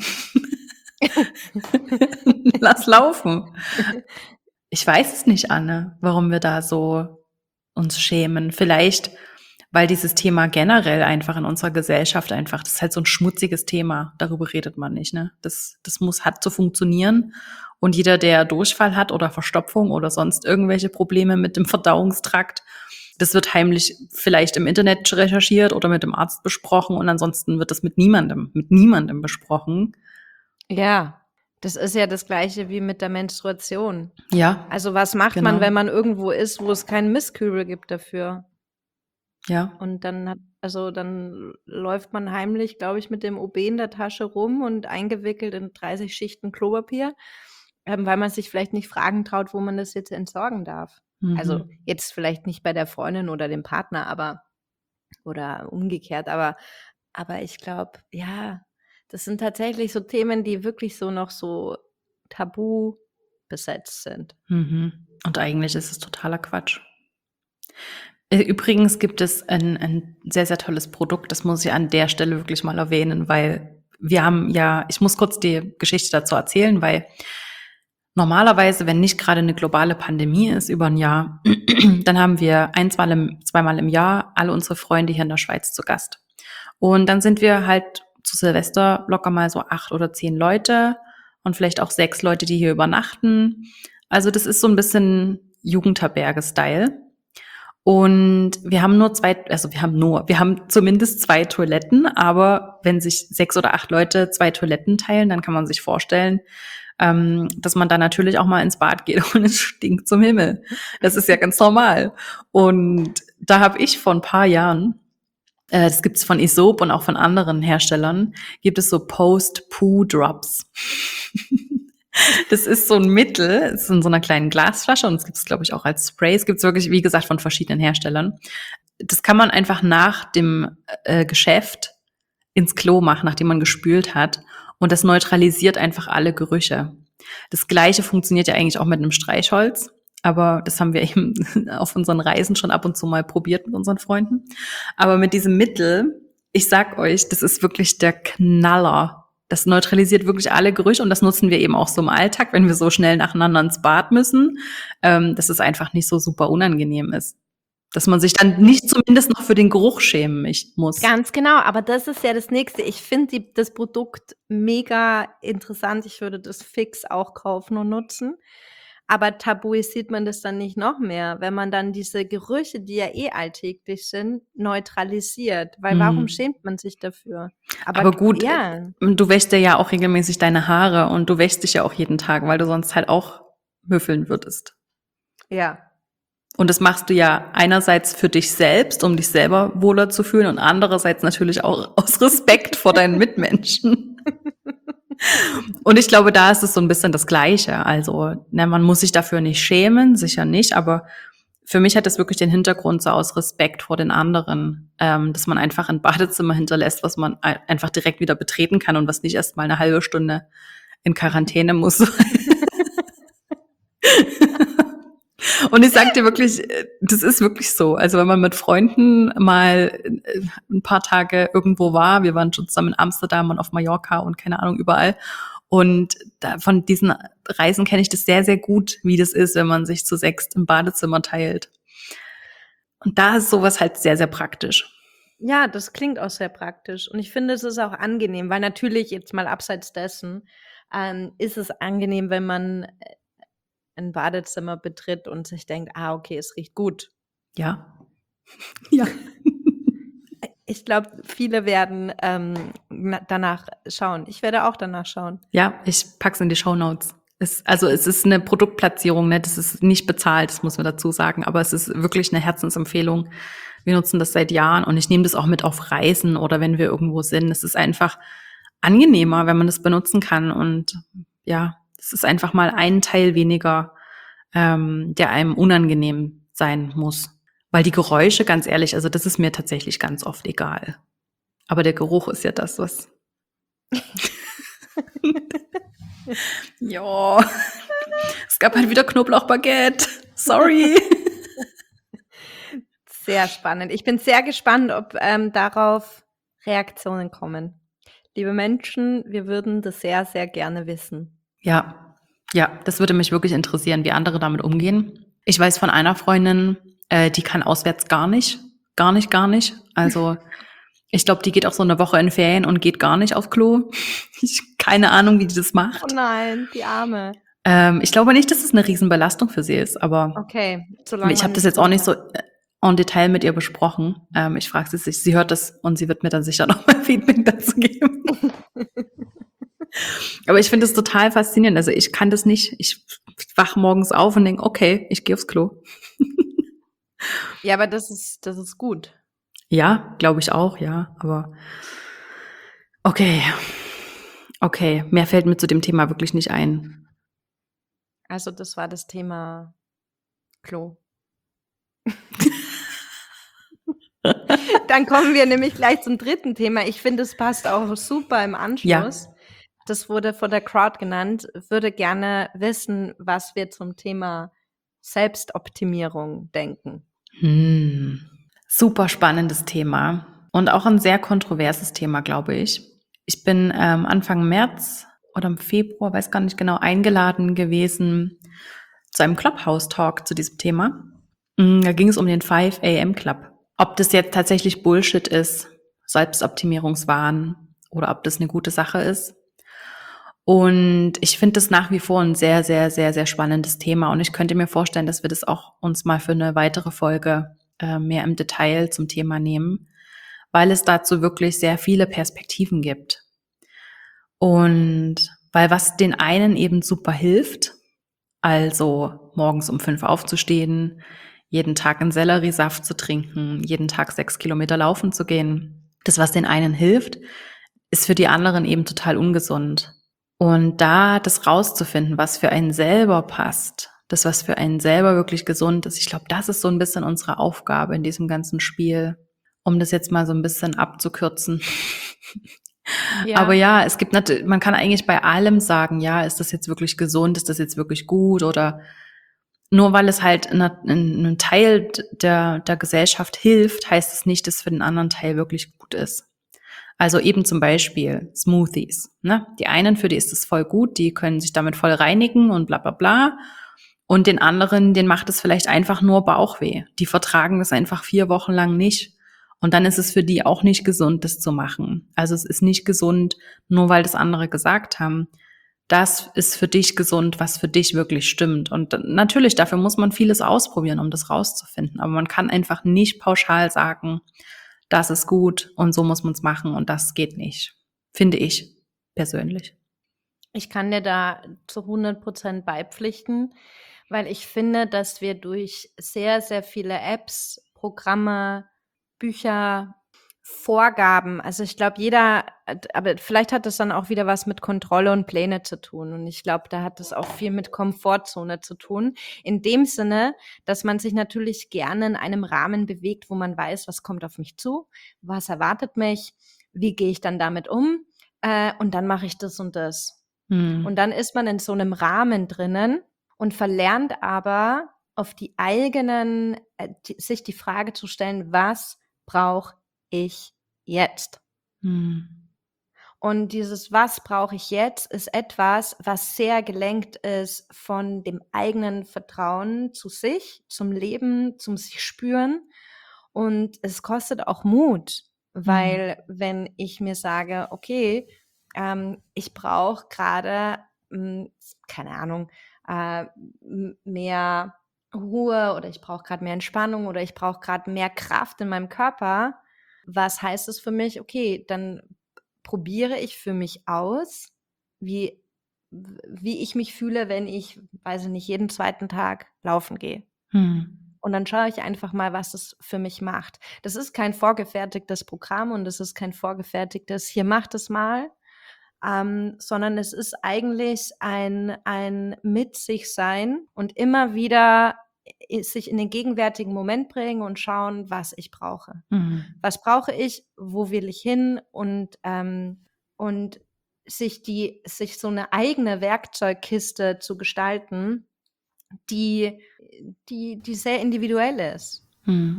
lass laufen. Ich weiß es nicht, Anne, warum wir da so uns schämen. Vielleicht, weil dieses Thema generell einfach in unserer Gesellschaft einfach, das ist halt so ein schmutziges Thema. Darüber redet man nicht, ne? Das, das muss, hat zu funktionieren. Und jeder, der Durchfall hat oder Verstopfung oder sonst irgendwelche Probleme mit dem Verdauungstrakt, das wird heimlich vielleicht im Internet recherchiert oder mit dem Arzt besprochen und ansonsten wird das mit niemandem, mit niemandem besprochen. Ja, das ist ja das Gleiche wie mit der Menstruation. Ja, Also, was macht genau. man, wenn man irgendwo ist, wo es keinen Mistkübel gibt dafür? Ja. Und dann hat also, dann läuft man heimlich, glaube ich, mit dem O B in der Tasche rum und eingewickelt in dreißig Schichten Klopapier, ähm, weil man sich vielleicht nicht fragen traut, wo man das jetzt entsorgen darf. Also, Mhm. jetzt vielleicht nicht bei der Freundin oder dem Partner, aber oder umgekehrt, aber aber ich glaube, ja, das sind tatsächlich so Themen, die wirklich so noch so tabu besetzt sind. Mhm. Und eigentlich ist es totaler Quatsch. Äh, Übrigens gibt es ein, ein sehr, sehr tolles Produkt, das muss ich an der Stelle wirklich mal erwähnen, weil wir haben ja, ich muss kurz die Geschichte dazu erzählen, weil normalerweise, wenn nicht gerade eine globale Pandemie ist über ein Jahr, dann haben wir ein, zwei im, zweimal im Jahr alle unsere Freunde hier in der Schweiz zu Gast. Und dann sind wir halt zu Silvester locker mal so acht oder zehn Leute und vielleicht auch sechs Leute, die hier übernachten. Also das ist so ein bisschen Jugendherberge-Style. Und wir haben nur zwei, also wir haben nur, wir haben zumindest zwei Toiletten, aber wenn sich sechs oder acht Leute zwei Toiletten teilen, dann kann man sich vorstellen, ähm, dass man da natürlich auch mal ins Bad geht und es stinkt zum Himmel. Das ist ja ganz normal. Und da habe ich vor ein paar Jahren, äh, das gibt's von Isop und auch von anderen Herstellern, gibt es so Post-Poo-Drops. Das ist so ein Mittel, es ist in so einer kleinen Glasflasche und es gibt es, glaube ich, auch als Spray. Es gibt es wirklich, wie gesagt, von verschiedenen Herstellern. Das kann man einfach nach dem äh, Geschäft ins Klo machen, nachdem man gespült hat. Und das neutralisiert einfach alle Gerüche. Das Gleiche funktioniert ja eigentlich auch mit einem Streichholz. Aber das haben wir eben auf unseren Reisen schon ab und zu mal probiert mit unseren Freunden. Aber mit diesem Mittel, ich sag euch, das ist wirklich der Knaller. Das neutralisiert wirklich alle Gerüche und das nutzen wir eben auch so im Alltag, wenn wir so schnell nacheinander ins Bad müssen, ähm, dass es einfach nicht so super unangenehm ist. Dass man sich dann nicht zumindest noch für den Geruch schämen muss. Ganz genau, aber das ist ja das Nächste. Ich finde das Produkt mega interessant. Ich würde das fix auch kaufen und nutzen. Aber tabuisiert man das dann nicht noch mehr, wenn man dann diese Gerüche, die ja eh alltäglich sind, neutralisiert? Weil warum Mhm. schämt man sich dafür? Aber, Aber gut, ja. du wäschst dir ja auch regelmäßig deine Haare und du wäschst dich ja auch jeden Tag, weil du sonst halt auch müffeln würdest. Ja. Und das machst du ja einerseits für dich selbst, um dich selber wohler zu fühlen und andererseits natürlich auch aus Respekt vor deinen Mitmenschen. Und ich glaube, da ist es so ein bisschen das Gleiche. Also, ne, man muss sich dafür nicht schämen, sicher nicht, aber für mich hat das wirklich den Hintergrund so aus Respekt vor den anderen, ähm, dass man einfach ein Badezimmer hinterlässt, was man ein- einfach direkt wieder betreten kann und was nicht erst mal eine halbe Stunde in Quarantäne muss. Und ich sag dir wirklich, das ist wirklich so. Also wenn man mit Freunden mal ein paar Tage irgendwo war, wir waren schon zusammen in Amsterdam und auf Mallorca und keine Ahnung, überall. Und da, von diesen Reisen kenne ich das sehr, sehr gut, wie das ist, wenn man sich zu sechst im Badezimmer teilt. Und da ist sowas halt sehr, sehr praktisch. Ja, das klingt auch sehr praktisch. Und ich finde, es ist auch angenehm, weil natürlich jetzt mal abseits dessen ähm, ist es angenehm, wenn man äh, ein Badezimmer betritt und sich denkt, ah, okay, es riecht gut. Ja. Ja. Ich glaube, viele werden ähm, na- danach schauen. Ich werde auch danach schauen. Ja, ich pack's in die Shownotes. Es, also es ist eine Produktplatzierung, ne? Das ist nicht bezahlt, das muss man dazu sagen, aber es ist wirklich eine Herzensempfehlung. Wir nutzen das seit Jahren und ich nehme das auch mit auf Reisen oder wenn wir irgendwo sind. Es ist einfach angenehmer, wenn man das benutzen kann und ja, es ist einfach mal ein Teil weniger, ähm, der einem unangenehm sein muss. Weil die Geräusche, ganz ehrlich, also das ist mir tatsächlich ganz oft egal. Aber der Geruch ist ja das, was ja, es gab halt wieder Knoblauchbaguette. Sorry. Sehr spannend. Ich bin sehr gespannt, ob ähm, darauf Reaktionen kommen. Liebe Menschen, wir würden das sehr, sehr gerne wissen. Ja, ja, das würde mich wirklich interessieren, wie andere damit umgehen. Ich weiß von einer Freundin, äh, die kann auswärts gar nicht, gar nicht, gar nicht. Also ich glaube, die geht auch so eine Woche in Ferien und geht gar nicht aufs Klo. Ich keine Ahnung, wie die das Oh macht. nein, die Arme. Ähm, ich glaube nicht, dass es eine Riesenbelastung für sie ist, aber Okay, solange ich man habe das nicht jetzt auch nicht so runter- äh, en Detail mit ihr besprochen. Ähm, ich frage sie sich, sie hört das und sie wird mir dann sicher noch mal Feedback dazu geben. Aber ich finde es total faszinierend. Also ich kann das nicht. Ich wach morgens auf und denke, okay, ich gehe aufs Klo. Ja, aber das ist, das ist gut. Ja, glaube ich auch, ja. Aber okay, okay, mehr fällt mir zu dem Thema wirklich nicht ein. Also das war das Thema Klo. Dann kommen wir nämlich gleich zum dritten Thema. Ich finde, es passt auch super im Anschluss. Das wurde von der Crowd genannt. Würde gerne wissen, was wir zum Thema Selbstoptimierung denken. Hm. Super spannendes Thema und auch ein sehr kontroverses Thema, glaube ich. Ich bin ähm, Anfang März oder im Februar, weiß gar nicht genau, eingeladen gewesen zu einem Clubhouse-Talk zu diesem Thema. Mm, Da ging es um den five a m Club. Ob das jetzt tatsächlich Bullshit ist, Selbstoptimierungswahn oder ob das eine gute Sache ist. Und ich finde das nach wie vor ein sehr, sehr, sehr, sehr spannendes Thema. Und ich könnte mir vorstellen, dass wir das auch uns mal für eine weitere Folge äh, mehr im Detail zum Thema nehmen, weil es dazu wirklich sehr viele Perspektiven gibt. Und weil was den einen eben super hilft, also morgens um fünf aufzustehen, jeden Tag einen Selleriesaft zu trinken, jeden Tag sechs Kilometer laufen zu gehen, das, was den einen hilft, ist für die anderen eben total ungesund. Und da das rauszufinden, was für einen selber passt, das, was für einen selber wirklich gesund ist, ich glaube, das ist so ein bisschen unsere Aufgabe in diesem ganzen Spiel, um das jetzt mal so ein bisschen abzukürzen. Ja. Aber ja, es gibt natürlich, man kann eigentlich bei allem sagen, ja, ist das jetzt wirklich gesund, ist das jetzt wirklich gut oder nur weil es halt in einer- in einem Teil der, der Gesellschaft hilft, heißt es nicht, dass es für den anderen Teil wirklich gut ist. Also eben zum Beispiel Smoothies. Ne? Die einen, für die ist es voll gut, die können sich damit voll reinigen und bla bla bla. Und den anderen, den macht es vielleicht einfach nur Bauchweh. Die vertragen das einfach vier Wochen lang nicht. Und dann ist es für die auch nicht gesund, das zu machen. Also es ist nicht gesund, nur weil das andere gesagt haben. Das ist für dich gesund, was für dich wirklich stimmt. Und natürlich, dafür muss man vieles ausprobieren, um das rauszufinden. Aber man kann einfach nicht pauschal sagen, das ist gut und so muss man es machen und das geht nicht. Finde ich persönlich. Ich kann dir da zu hundert Prozent beipflichten, weil ich finde, dass wir durch sehr, sehr viele Apps, Programme, Bücher, Vorgaben, also ich glaube, jeder, aber vielleicht hat das dann auch wieder was mit Kontrolle und Pläne zu tun. Und ich glaube, da hat das auch viel mit Komfortzone zu tun. In dem Sinne, dass man sich natürlich gerne in einem Rahmen bewegt, wo man weiß, was kommt auf mich zu, was erwartet mich, wie gehe ich dann damit um, äh, und dann mache ich das und das. Hm. Und dann ist man in so einem Rahmen drinnen und verlernt aber auf die eigenen, äh, die, sich die Frage zu stellen, was brauche ich jetzt? Hm. Und dieses was brauche ich jetzt ist etwas, was sehr gelenkt ist von dem eigenen Vertrauen zu sich, zum Leben, zum sich spüren. Und es kostet auch Mut, weil wenn ich mir sage, okay, ähm, ich brauche gerade, mh, keine Ahnung, äh, m- mehr Ruhe oder ich brauche gerade mehr Entspannung oder ich brauche gerade mehr Kraft in meinem Körper, was heißt es für mich? Okay, dann probiere ich für mich aus, wie, wie ich mich fühle, wenn ich, weiß ich nicht, jeden zweiten Tag laufen gehe. Hm. Und dann schaue ich einfach mal, was es für mich macht. Das ist kein vorgefertigtes Programm und das ist kein vorgefertigtes, hier macht es mal, ähm, sondern es ist eigentlich ein, ein mit sich sein und immer wieder i- sich in den gegenwärtigen Moment bringen und schauen, was ich brauche. Hm. Was brauche ich? Wo will ich hin? Und, ähm, und sich die, sich so eine eigene Werkzeugkiste zu gestalten, die, die, die sehr individuell ist. Hm.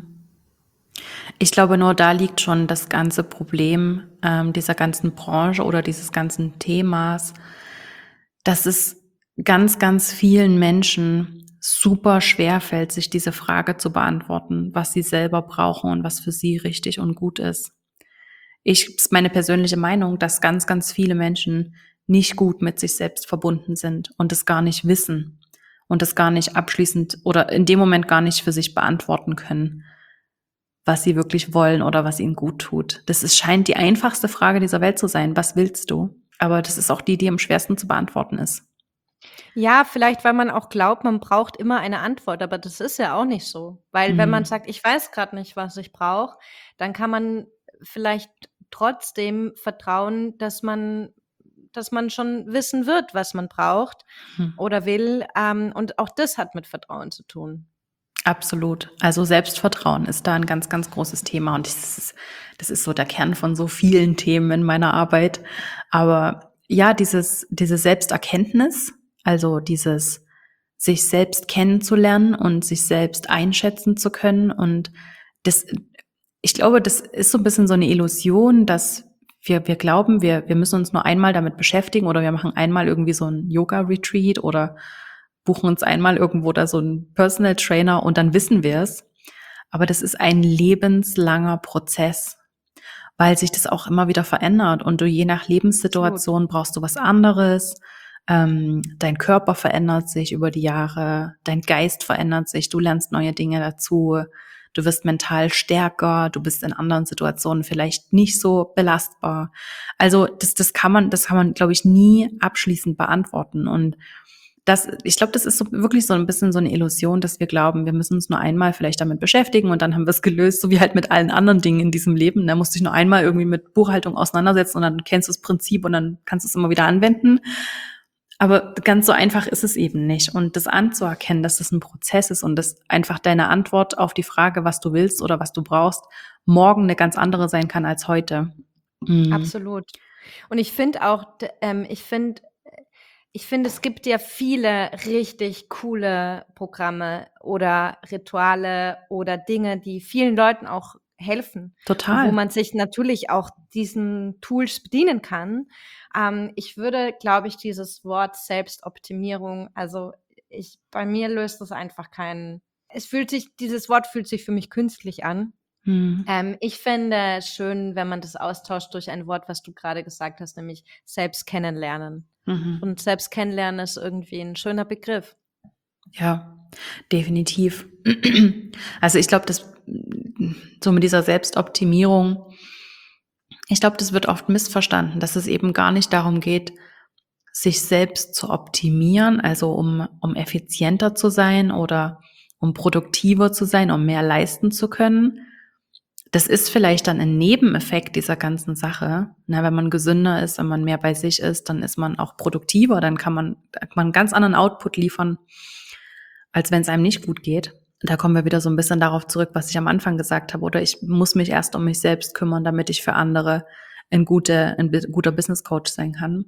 Ich glaube, nur da liegt schon das ganze Problem ähm, dieser ganzen Branche oder dieses ganzen Themas, dass es ganz, ganz vielen Menschen super schwer fällt, sich diese Frage zu beantworten, was sie selber brauchen und was für sie richtig und gut ist. Ich ist meine persönliche Meinung, dass ganz, ganz viele Menschen nicht gut mit sich selbst verbunden sind und es gar nicht wissen und es gar nicht abschließend oder in dem Moment gar nicht für sich beantworten können, was sie wirklich wollen oder was ihnen gut tut. Das ist, scheint die einfachste Frage dieser Welt zu sein. Was willst du? Aber das ist auch die, die am schwersten zu beantworten ist. Ja, vielleicht, weil man auch glaubt, man braucht immer eine Antwort, aber das ist ja auch nicht so. Weil wenn man Mhm. sagt, ich weiß gerade nicht, was ich brauche, dann kann man vielleicht trotzdem vertrauen, dass man, dass man schon wissen wird, was man braucht Hm. oder will. Ähm, und auch das hat mit Vertrauen zu tun. Absolut. Also Selbstvertrauen ist da ein ganz, ganz großes Thema und das ist, das ist so der Kern von so vielen Themen in meiner Arbeit. Aber ja, dieses, diese Selbsterkenntnis, also dieses sich selbst kennenzulernen und sich selbst einschätzen zu können und das, ich glaube, das ist so ein bisschen so eine Illusion, dass wir, wir glauben, wir, wir müssen uns nur einmal damit beschäftigen oder wir machen einmal irgendwie so ein Yoga-Retreat oder buchen uns einmal irgendwo da so einen Personal Trainer und dann wissen wir es. Aber das ist ein lebenslanger Prozess, weil sich das auch immer wieder verändert und du je nach Lebenssituation brauchst du was anderes. Ähm, dein Körper verändert sich über die Jahre, dein Geist verändert sich, du lernst neue Dinge dazu, du wirst mental stärker, du bist in anderen Situationen vielleicht nicht so belastbar. Also das, das kann man, das kann man, glaube ich, nie abschließend beantworten. Und das, ich glaube, das ist so wirklich so ein bisschen so eine Illusion, dass wir glauben, wir müssen uns nur einmal vielleicht damit beschäftigen und dann haben wir es gelöst, so wie halt mit allen anderen Dingen in diesem Leben. Da musst du dich nur einmal irgendwie mit Buchhaltung auseinandersetzen und dann kennst du das Prinzip und dann kannst du es immer wieder anwenden. Aber ganz so einfach ist es eben nicht. Und das anzuerkennen, dass das ein Prozess ist und dass einfach deine Antwort auf die Frage, was du willst oder was du brauchst, morgen eine ganz andere sein kann als heute. Mhm. Absolut. Und ich finde auch, d- ähm, ich finde, ich finde, es gibt ja viele richtig coole Programme oder Rituale oder Dinge, die vielen Leuten auch helfen und wo Total. man sich natürlich auch diesen Tools bedienen kann. Ähm, ich würde, glaube ich, dieses Wort Selbstoptimierung, also ich, bei mir löst das einfach keinen, es fühlt sich, dieses Wort fühlt sich für mich künstlich an. Mhm. Ähm, ich fände es schön, wenn man das austauscht durch ein Wort, was du gerade gesagt hast, nämlich selbst kennenlernen. Mhm. Und selbst kennenlernen ist irgendwie ein schöner Begriff. Ja, definitiv. Also ich glaube, dass so mit dieser Selbstoptimierung, ich glaube, das wird oft missverstanden, dass es eben gar nicht darum geht, sich selbst zu optimieren, also um, um effizienter zu sein oder um produktiver zu sein, um mehr leisten zu können. Das ist vielleicht dann ein Nebeneffekt dieser ganzen Sache. Na, wenn man gesünder ist, wenn man mehr bei sich ist, dann ist man auch produktiver, dann kann man, kann man einen ganz anderen Output liefern, als wenn es einem nicht gut geht. Da kommen wir wieder so ein bisschen darauf zurück, was ich am Anfang gesagt habe. Oder ich muss mich erst um mich selbst kümmern, damit ich für andere ein, gute, ein guter Business Coach sein kann.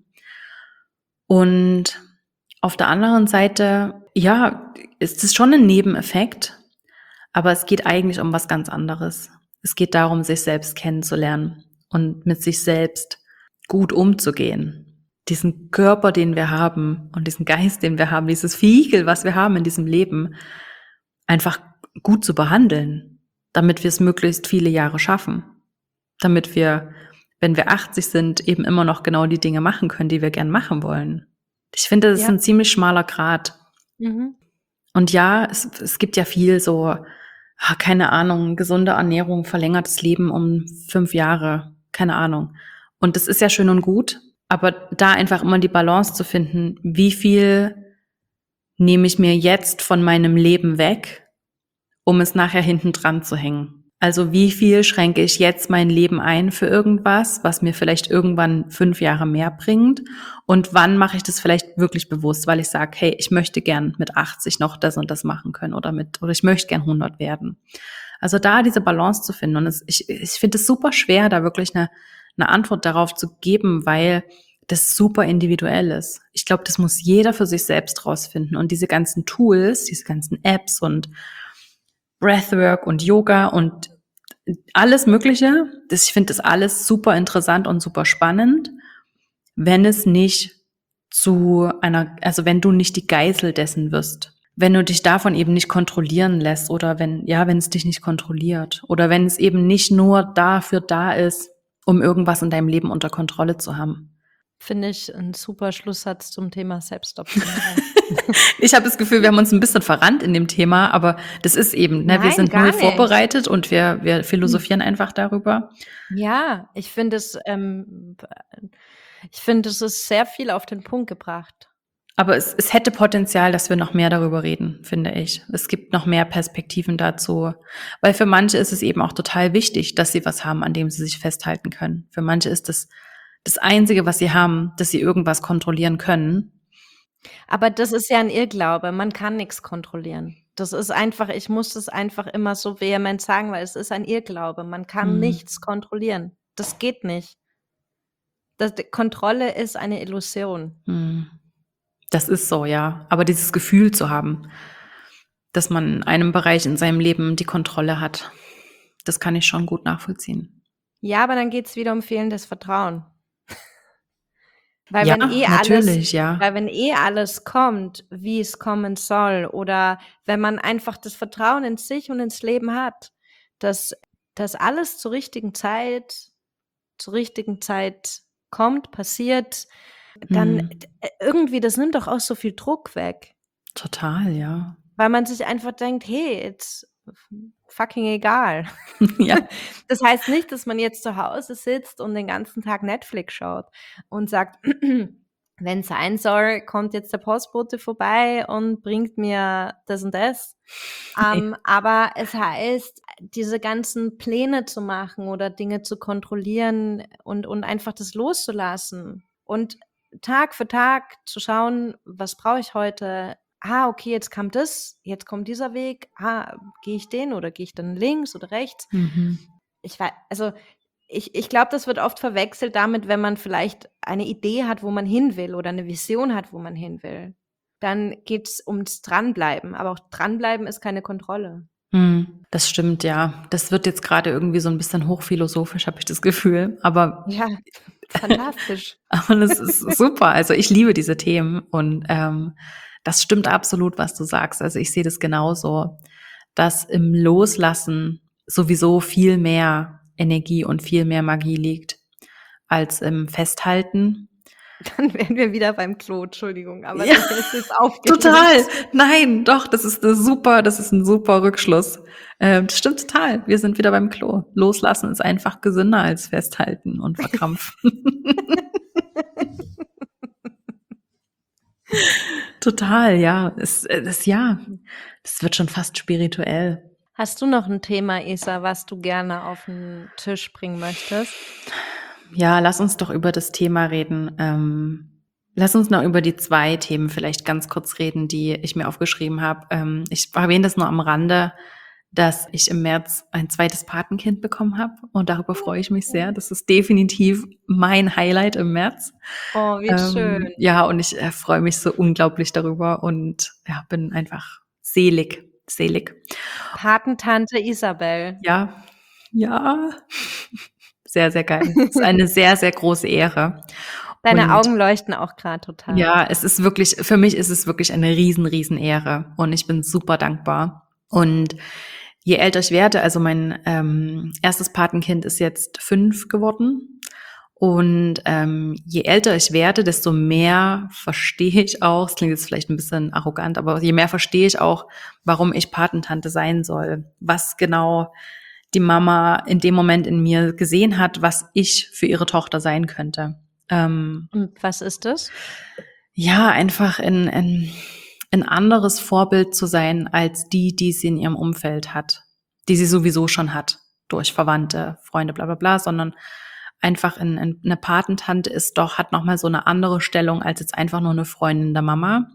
Und auf der anderen Seite, ja, ist es schon ein Nebeneffekt, aber es geht eigentlich um was ganz anderes. Es geht darum, sich selbst kennenzulernen und mit sich selbst gut umzugehen. Diesen Körper, den wir haben und diesen Geist, den wir haben, dieses Vehikel, was wir haben in diesem Leben, einfach gut zu behandeln, damit wir es möglichst viele Jahre schaffen. Damit wir, wenn wir achtzig sind, eben immer noch genau die Dinge machen können, die wir gern machen wollen. Ich finde, das ist Ja. ein ziemlich schmaler Grat. Mhm. Und ja, es, es gibt ja viel so, ah, keine Ahnung, gesunde Ernährung verlängert das Leben um fünf Jahre, keine Ahnung. Und das ist ja schön und gut, aber da einfach immer die Balance zu finden, wie viel nehme ich mir jetzt von meinem Leben weg, um es nachher hinten dran zu hängen. Also wie viel schränke ich jetzt mein Leben ein für irgendwas, was mir vielleicht irgendwann fünf Jahre mehr bringt? Und wann mache ich das vielleicht wirklich bewusst, weil ich sage, hey, ich möchte gern mit achtzig noch das und das machen können oder mit, oder ich möchte gern hundert werden. Also da diese Balance zu finden. Und es, ich, ich finde es super schwer, da wirklich eine, eine Antwort darauf zu geben, weil das super individuell ist. Ich glaube, das muss jeder für sich selbst rausfinden. Und diese ganzen Tools, diese ganzen Apps und Breathwork und Yoga und alles Mögliche. Das, ich finde das alles super interessant und super spannend, wenn es nicht zu einer, also wenn du nicht die Geisel dessen wirst. Wenn du dich davon eben nicht kontrollieren lässt oder wenn, ja, wenn es dich nicht kontrolliert oder wenn es eben nicht nur dafür da ist, um irgendwas in deinem Leben unter Kontrolle zu haben. Finde ich ein super Schlusssatz zum Thema Selbstoptimierung. Ich habe das Gefühl, wir haben uns ein bisschen verrannt in dem Thema, aber das ist eben, ne, wir Nein, sind gar null nicht. vorbereitet und wir, wir philosophieren einfach darüber. Ja, ich finde es, ähm, ich finde, es ist sehr viel auf den Punkt gebracht. Aber es, es hätte Potenzial, dass wir noch mehr darüber reden, finde ich. Es gibt noch mehr Perspektiven dazu. Weil für manche ist es eben auch total wichtig, dass sie was haben, an dem sie sich festhalten können. Für manche ist das das Einzige, was sie haben, dass sie irgendwas kontrollieren können. Aber das ist ja ein Irrglaube. Man kann nichts kontrollieren. Das ist einfach, ich muss das einfach immer so vehement sagen, weil es ist ein Irrglaube. Man kann Hm. nichts kontrollieren. Das geht nicht. Das, die Kontrolle ist eine Illusion. Hm. Das ist so, ja. Aber dieses Gefühl zu haben, dass man in einem Bereich in seinem Leben die Kontrolle hat, das kann ich schon gut nachvollziehen. Ja, aber dann geht's wieder um fehlendes Vertrauen. Weil Ja, wenn eh natürlich, alles, ja. weil wenn eh alles kommt, wie es kommen soll, oder wenn man einfach das Vertrauen in sich und ins Leben hat, dass, dass alles zur richtigen Zeit, zur richtigen Zeit kommt, passiert, dann Hm. äh, irgendwie, das nimmt doch auch so viel Druck weg. Total, ja. Weil man sich einfach denkt, hey, it's fucking egal. Ja. Das heißt nicht, dass man jetzt zu Hause sitzt und den ganzen Tag Netflix schaut und sagt, wenn es sein soll, kommt jetzt der Postbote vorbei und bringt mir das und das. Nee. Ähm, aber es heißt, diese ganzen Pläne zu machen oder Dinge zu kontrollieren und, und einfach das loszulassen und Tag für Tag zu schauen, was brauche ich heute? Ah, okay, jetzt kam das, jetzt kommt dieser Weg. Ah, gehe ich den oder gehe ich dann links oder rechts? Mhm. Ich weiß, also ich ich glaube, das wird oft verwechselt damit, wenn man vielleicht eine Idee hat, wo man hin will oder eine Vision hat, wo man hin will. Dann geht's ums Dranbleiben, aber auch dranbleiben ist keine Kontrolle. Mhm, das stimmt, ja. Das wird jetzt grade irgendwie so 'n bisschen hochphilosophisch, habe ich das Gefühl, aber Ja, fantastisch. aber das ist super. Also, ich liebe diese Themen und, ähm, das stimmt absolut, was du sagst. Also, ich sehe das genauso, dass im Loslassen sowieso viel mehr Energie und viel mehr Magie liegt als im Festhalten. Dann wären wir wieder beim Klo, Entschuldigung, aber Ja, das ist jetzt total. aufgelöst. Nein, doch, das ist 'ne super das ist 'n super Rückschluss. Ähm, das stimmt total. Wir sind wieder beim Klo. Loslassen ist einfach gesünder als festhalten und verkrampfen. Total, ja. Es äh, das ja, das wird schon fast spirituell. Hast du noch 'n Thema, Isa, was du gerne auf 'n Tisch bringen möchtest? Ja, lass uns doch über das Thema reden. Ähm, lass uns noch über die zwei Themen vielleicht ganz kurz reden, die ich mir aufgeschrieben habe. Ähm, ich erwähne das nur am Rande, dass ich im März ein zweites Patenkind bekommen habe und darüber freue ich mich sehr. Das ist definitiv mein Highlight im März. Oh, wie schön. Ähm, ja, und ich, äh, freue mich so unglaublich darüber und, ja, bin einfach selig, selig. Patentante Isabel. Ja, ja. Sehr, sehr geil. Ist eine sehr, sehr große Ehre. Deine Und Augen leuchten auch grad total. ja, es ist wirklich für mich ist es wirklich eine riesen, riesen Ehre und ich bin super dankbar. Und je älter ich werde, also mein, ähm, erstes Patenkind ist jetzt fünf geworden und, ähm, je älter ich werde, desto mehr verstehe ich auch, es klingt jetzt vielleicht 'n bisschen arrogant, aber je mehr verstehe ich auch, warum ich Patentante sein soll, was genau die Mama in dem Moment in mir gesehen hat, was ich für ihre Tochter sein könnte. Ähm Und was ist das? Ja, einfach 'n 'n 'n anderes Vorbild zu sein als die, die sie in ihrem Umfeld hat, die sie sowieso schon hat durch Verwandte, Freunde, bla bla bla, sondern einfach 'n 'n 'ne Patentante ist doch hat noch mal so 'ne andere Stellung als jetzt einfach nur 'ne Freundin der Mama.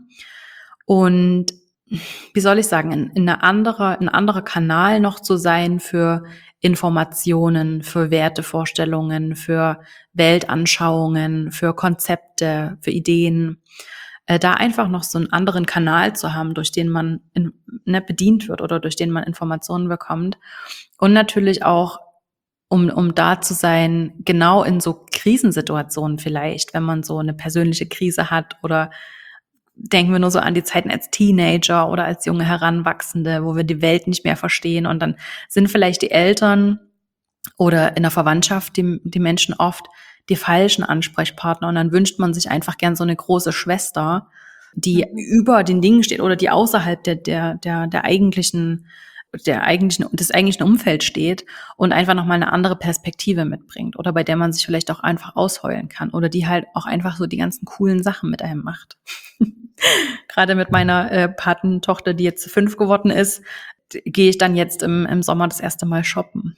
Und wie soll ich sagen, 'n 'n 'ne andere 'n anderer Kanal noch zu sein für Informationen, für Wertevorstellungen, für Weltanschauungen, für Konzepte, für Ideen. Äh, da einfach noch so 'n anderen Kanal zu haben, durch den man in ne, bedient wird oder durch den man Informationen bekommt. Und natürlich auch, um um da zu sein, genau in so Krisensituationen vielleicht, wenn man so 'ne persönliche Krise hat oder denken wir nur so an die Zeiten als Teenager oder als junge Heranwachsende, wo wir die Welt nicht mehr verstehen und dann sind vielleicht die Eltern oder in der Verwandtschaft die die Menschen oft die falschen Ansprechpartner und dann wünscht man sich einfach gern so 'ne große Schwester, die Mhm. über den Dingen steht oder die außerhalb der der der der eigentlichen der eigentlichen des eigentlichen Umfelds steht und einfach noch mal 'ne andere Perspektive mitbringt oder bei der man sich vielleicht auch einfach ausheulen kann oder die halt auch einfach so die ganzen coolen Sachen mit einem macht. Grade mit meiner, äh, Patentochter, die jetzt fünf geworden ist, d gehe ich dann jetzt im im Sommer das erste Mal shoppen.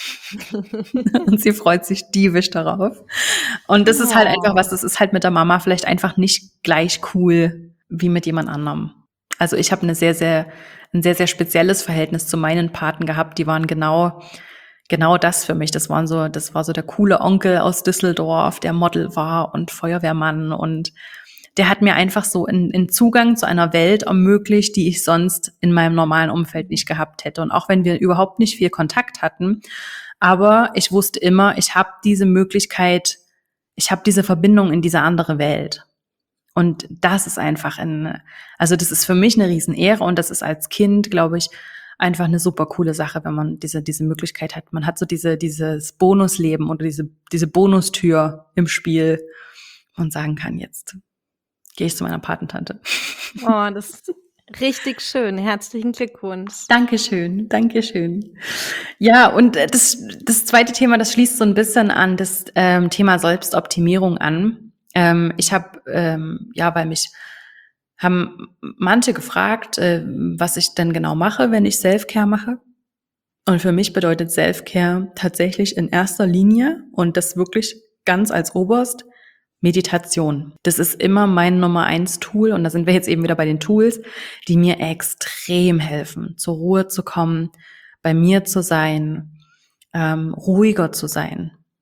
Und sie freut sich diebisch darauf. Und das ist halt einfach was, Oh. das ist halt mit der Mama vielleicht einfach nicht gleich cool wie mit jemand anderem. Also, ich habe 'ne sehr, sehr 'n sehr, sehr spezielles Verhältnis zu meinen Paten gehabt. Die waren genau genau das für mich. Das waren so das war so der coole Onkel aus Düsseldorf, der Model war und Feuerwehrmann und der hat mir einfach so 'n 'n Zugang zu einer Welt ermöglicht, die ich sonst in meinem normalen Umfeld nicht gehabt hätte. Und auch wenn wir überhaupt nicht viel Kontakt hatten, aber ich wusste immer, ich habe diese Möglichkeit ich habe diese Verbindung in diese andere Welt. Und das ist einfach 'n also, das ist für mich 'ne Riesenehre und das ist als Kind, glaube ich, einfach 'ne super coole Sache, wenn man diese diese Möglichkeit hat. Man hat so diese dieses Bonusleben oder diese diese Bonustür im Spiel und sagen kann: „Jetzt gehe ich zu meiner Patentante.“ Oh, das ist richtig schön. Herzlichen Glückwunsch. Dankeschön, Dankeschön. Ja, und, äh, das das zweite Thema, das schließt so 'n bisschen an das, ähm, Thema Selbstoptimierung an. Ähm, ich habe, ähm ja, weil mich haben m manche gefragt, äh, was ich denn genau mache, wenn ich Self-Care mache. Und für mich bedeutet Self-Care tatsächlich in erster Linie und das wirklich ganz als Oberst Meditation. Das ist immer mein Nummer eins Tool und da sind wir jetzt eben wieder bei den Tools, die mir extrem helfen, zur Ruhe zu kommen, bei mir zu sein, ähm, ruhiger zu sein.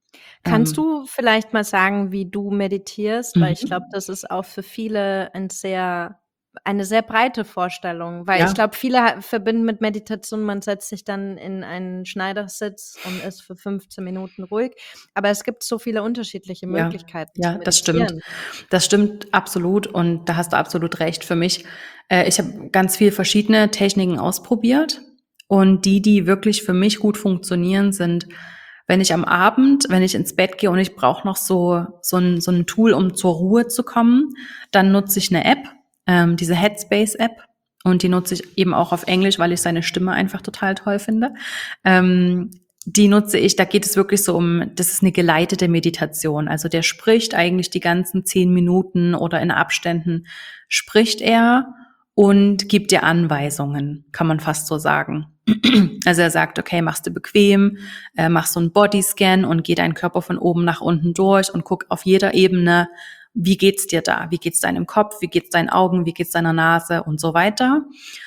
Kannst Ähm, du vielleicht mal sagen, wie du meditierst? Weil ich glaube, mhm. das ist auch für viele ein sehr eine sehr breite Vorstellung, weil ich Ja, glaube, viele ha verbinden mit Meditation, man setzt sich dann in einen Schneidersitz und ist für fünfzehn Minuten ruhig, aber es gibt so viele unterschiedliche ja, Möglichkeiten zu ja, das stimmt. meditieren. Das stimmt absolut und da hast du absolut recht. Für mich, äh, ich habe ganz viel verschiedene Techniken ausprobiert und die, die wirklich für mich gut funktionieren, sind, wenn ich am Abend, wenn ich ins Bett gehe und ich brauche noch so so ein so ein Tool, um zur Ruhe zu kommen, dann nutze ich eine App, ähm, diese Headspace-App, und die nutze ich eben auch auf Englisch, weil ich seine Stimme einfach total toll finde. Ähm, Die nutze ich, da geht es wirklich so um, das ist eine geleitete Meditation. Also der spricht eigentlich die ganzen zehn Minuten oder in Abständen spricht er und gibt dir Anweisungen, kann man fast so sagen. Also er sagt, okay, machst du bequem, äh, machst so einen Bodyscan und geh deinen Körper von oben nach unten durch und guck auf jeder Ebene, wie geht's dir da? Wie geht's deinem Kopf? Wie geht's deinen Augen? Wie geht's deiner Nase? Und so weiter.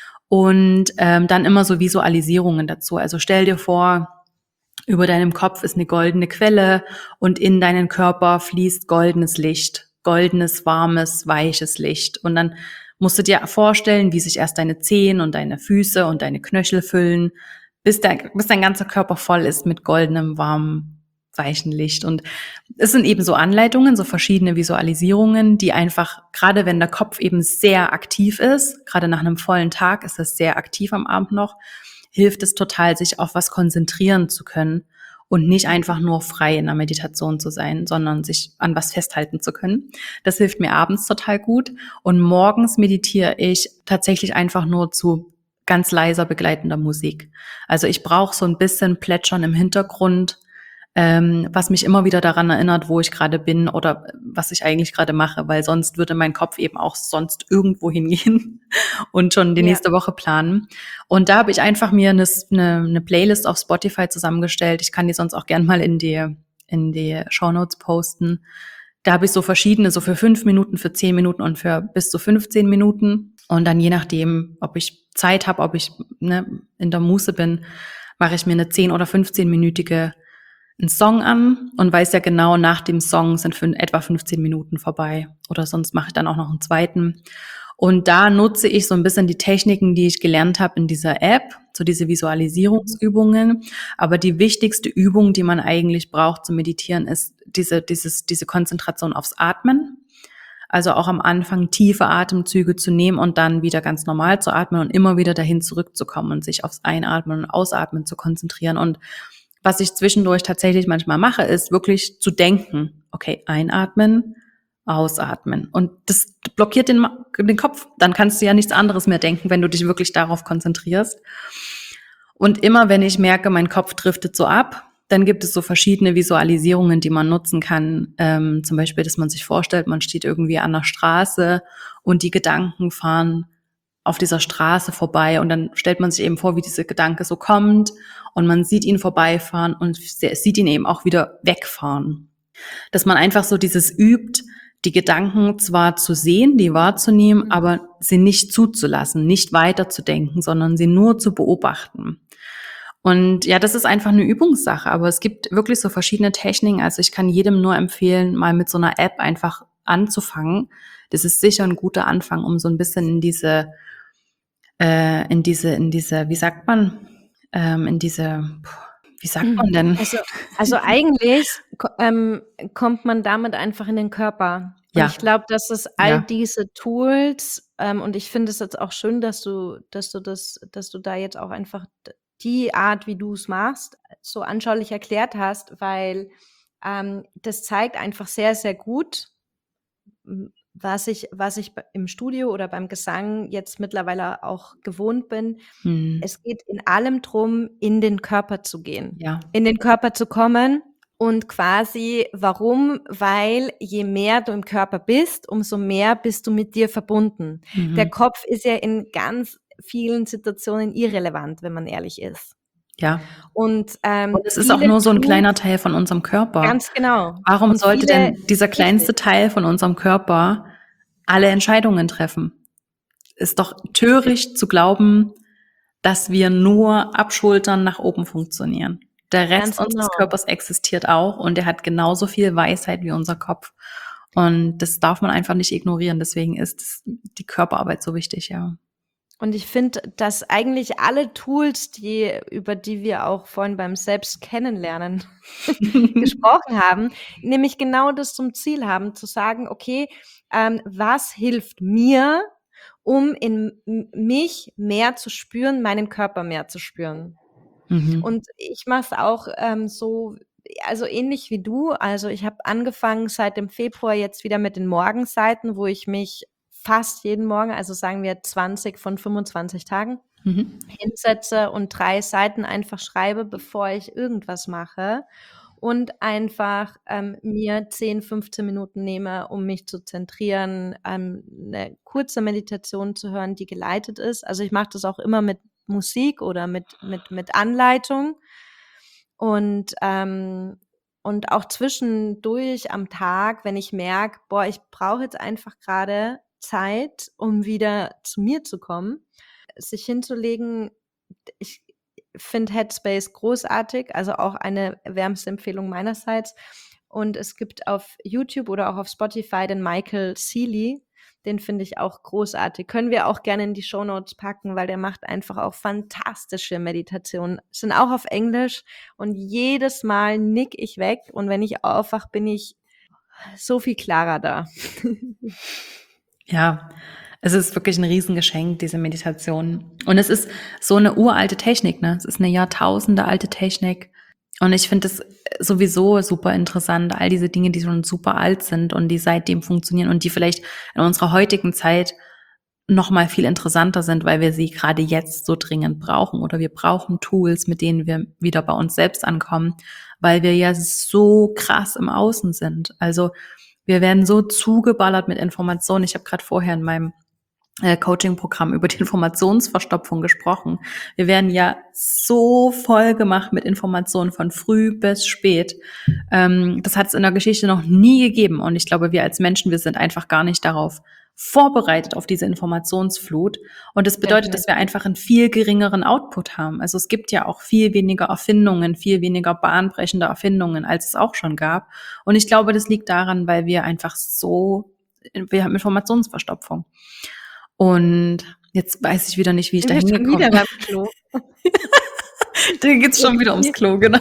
Und ähm, dann immer so Visualisierungen dazu. Also stell dir vor, über deinem Kopf ist eine goldene Quelle und in deinen Körper fließt goldenes Licht, goldenes, warmes, weiches Licht. Und dann musst du dir vorstellen, wie sich erst deine Zehen und deine Füße und deine Knöchel füllen, bis dein, bis dein ganzer Körper voll ist mit goldenem, warmem, weichen Licht. Und es sind eben so Anleitungen, so verschiedene Visualisierungen, die einfach, gerade wenn der Kopf eben sehr aktiv ist, gerade nach einem vollen Tag ist das sehr aktiv am Abend noch, hilft es total, sich auf was konzentrieren zu können und nicht einfach nur frei in der Meditation zu sein, sondern sich an was festhalten zu können. Das hilft mir abends total gut. Und morgens meditiere ich tatsächlich einfach nur zu ganz leiser begleitender Musik. Also ich brauche so ein bisschen Plätschern im Hintergrund, ähm, was mich immer wieder daran erinnert, wo ich gerade bin oder was ich eigentlich gerade mache, weil sonst würde mein Kopf eben auch sonst irgendwo hingehen und schon die Ja. nächste Woche planen. Und da habe ich einfach mir eine, eine, eine Playlist auf Spotify zusammengestellt. Ich kann die sonst auch gern mal in die, in die Shownotes posten. Da habe ich so verschiedene, so für fünf Minuten, für zehn Minuten und für bis zu fünfzehn Minuten. Und dann je nachdem, ob ich Zeit habe, ob ich ne, in der Muße bin, mache ich mir eine zehn- oder fünfzehnminütige einen Song an und weiß ja genau, nach dem Song sind für etwa fünfzehn Minuten vorbei. Oder sonst mache ich dann auch noch einen zweiten. Und da nutze ich so ein bisschen die Techniken, die ich gelernt habe in dieser App, so diese Visualisierungsübungen. Aber die wichtigste Übung, die man eigentlich braucht zum Meditieren, ist diese, dieses, diese Konzentration aufs Atmen. Also auch am Anfang tiefe Atemzüge zu nehmen und dann wieder ganz normal zu atmen und immer wieder dahin zurückzukommen und sich aufs Einatmen und Ausatmen zu konzentrieren. Und was ich zwischendurch tatsächlich manchmal mache, ist wirklich zu denken. Okay, einatmen, ausatmen. Und das blockiert den, den Kopf. Dann kannst du ja nichts anderes mehr denken, wenn du dich wirklich darauf konzentrierst. Und immer wenn ich merke, mein Kopf driftet so ab, dann gibt es so verschiedene Visualisierungen, die man nutzen kann. Ähm, zum Beispiel, dass man sich vorstellt, man steht irgendwie an der Straße und die Gedanken fahren auf dieser Straße vorbei und dann stellt man sich eben vor, wie dieser Gedanke so kommt und man sieht ihn vorbeifahren und sieht ihn eben auch wieder wegfahren. Dass man einfach so dieses übt, die Gedanken zwar zu sehen, die wahrzunehmen, aber sie nicht zuzulassen, nicht weiterzudenken, sondern sie nur zu beobachten. Und ja, das ist einfach eine Übungssache, aber es gibt wirklich so verschiedene Techniken. Also ich kann jedem nur empfehlen, mal mit so einer App einfach anzufangen. Das ist sicher ein guter Anfang, um so ein bisschen in diese äh, in diese, in diese, wie sagt man, ähm, in diese, wie sagt man denn? Also, also eigentlich ko ähm, kommt man damit einfach in den Körper. Und Ja, ich glaube, dass es all ja, diese Tools ähm, und ich finde es jetzt auch schön, dass du dass du das dass du da jetzt auch einfach d die Art, wie du's machst, so anschaulich erklärt hast, weil, ähm, das zeigt einfach sehr, sehr gut, hm, was ich was ich b im Studio oder beim Gesang jetzt mittlerweile auch gewohnt bin. mhm. Es geht in allem drum, in den Körper zu gehen, Ja, in den Körper zu kommen und quasi warum? Weil je mehr du im Körper bist, umso mehr bist du mit dir verbunden. Der mhm. Kopf ist ja in ganz vielen Situationen irrelevant, wenn man ehrlich ist. Ja. Und, ähm, Und es ist auch viele nur so ein Tools kleiner Teil von unserem Körper. ganz genau. Warum Und sollte viele denn dieser richtig. kleinste Teil von unserem Körper alle Entscheidungen treffen? Ist doch töricht zu glauben, dass wir nur ab Schultern nach oben funktionieren. Der Rest Ganz unseres genau. Körpers existiert auch und der hat genauso viel Weisheit wie unser Kopf. Und das darf man einfach nicht ignorieren. Deswegen ist die Körperarbeit so wichtig, ja. Und ich finde, dass eigentlich alle Tools, die, über die wir auch vorhin beim Selbstkennenlernen gesprochen haben, nämlich genau das zum Ziel haben, zu sagen, okay, ähm, was hilft mir, um in m- mich mehr zu spüren, meinen Körper mehr zu spüren. Mhm. Und ich mache es auch ähm, so, also ähnlich wie du. Also ich habe angefangen seit dem Februar jetzt wieder mit den Morgenseiten, wo ich mich fast jeden Morgen, also sagen wir zwanzig von fünfundzwanzig Tagen, Mhm. hinsetze und drei Seiten einfach schreibe, bevor ich irgendwas mache. Und einfach ähm, mir zehn, fünfzehn Minuten nehme, um mich zu zentrieren, ähm, eine kurze Meditation zu hören, die geleitet ist. Also ich mache das auch immer mit Musik oder mit, mit, mit Anleitung. Und, ähm, und auch zwischendurch am Tag, wenn ich merke, boah, ich brauche jetzt einfach gerade Zeit, um wieder zu mir zu kommen, sich hinzulegen. Ich finde Headspace großartig, also auch eine wärmste Empfehlung meinerseits. Und es gibt auf YouTube oder auch auf Spotify den Michael Seeley, den finde ich auch großartig. Können wir auch gerne in die Shownotes packen, weil der macht einfach auch fantastische Meditationen. Sind auch auf Englisch und jedes Mal nick ich weg und wenn ich aufwache, bin ich so viel klarer da. Ja, es ist wirklich ein Riesengeschenk, diese Meditation. Und es ist so eine uralte Technik, ne? Es ist eine Jahrtausende alte Technik. Und ich finde es sowieso super interessant, all diese Dinge, die schon super alt sind und die seitdem funktionieren und die vielleicht in unserer heutigen Zeit noch mal viel interessanter sind, weil wir sie gerade jetzt so dringend brauchen oder wir brauchen Tools, mit denen wir wieder bei uns selbst ankommen, weil wir ja so krass im Außen sind. Also wir werden so zugeballert mit Informationen. Ich habe gerade vorher in meinem äh, Coaching-Programm über die Informationsverstopfung gesprochen. Wir werden ja so voll gemacht mit Informationen von früh bis spät. Ähm, das hat es in der Geschichte noch nie gegeben. Und ich glaube, wir als Menschen, wir sind einfach gar nicht darauf vorbereitet auf diese Informationsflut. Und das bedeutet, dass wir einfach einen viel geringeren Output haben. Also es gibt ja auch viel weniger Erfindungen, viel weniger bahnbrechende Erfindungen, als es auch schon gab. Und ich glaube, das liegt daran, weil wir einfach so, wir haben Informationsverstopfung. Und jetzt weiß ich wieder nicht, wie ich da Sind wir schon hingekommen wieder bin. beim Klo? Da geht's schon wieder ums Klo, genau.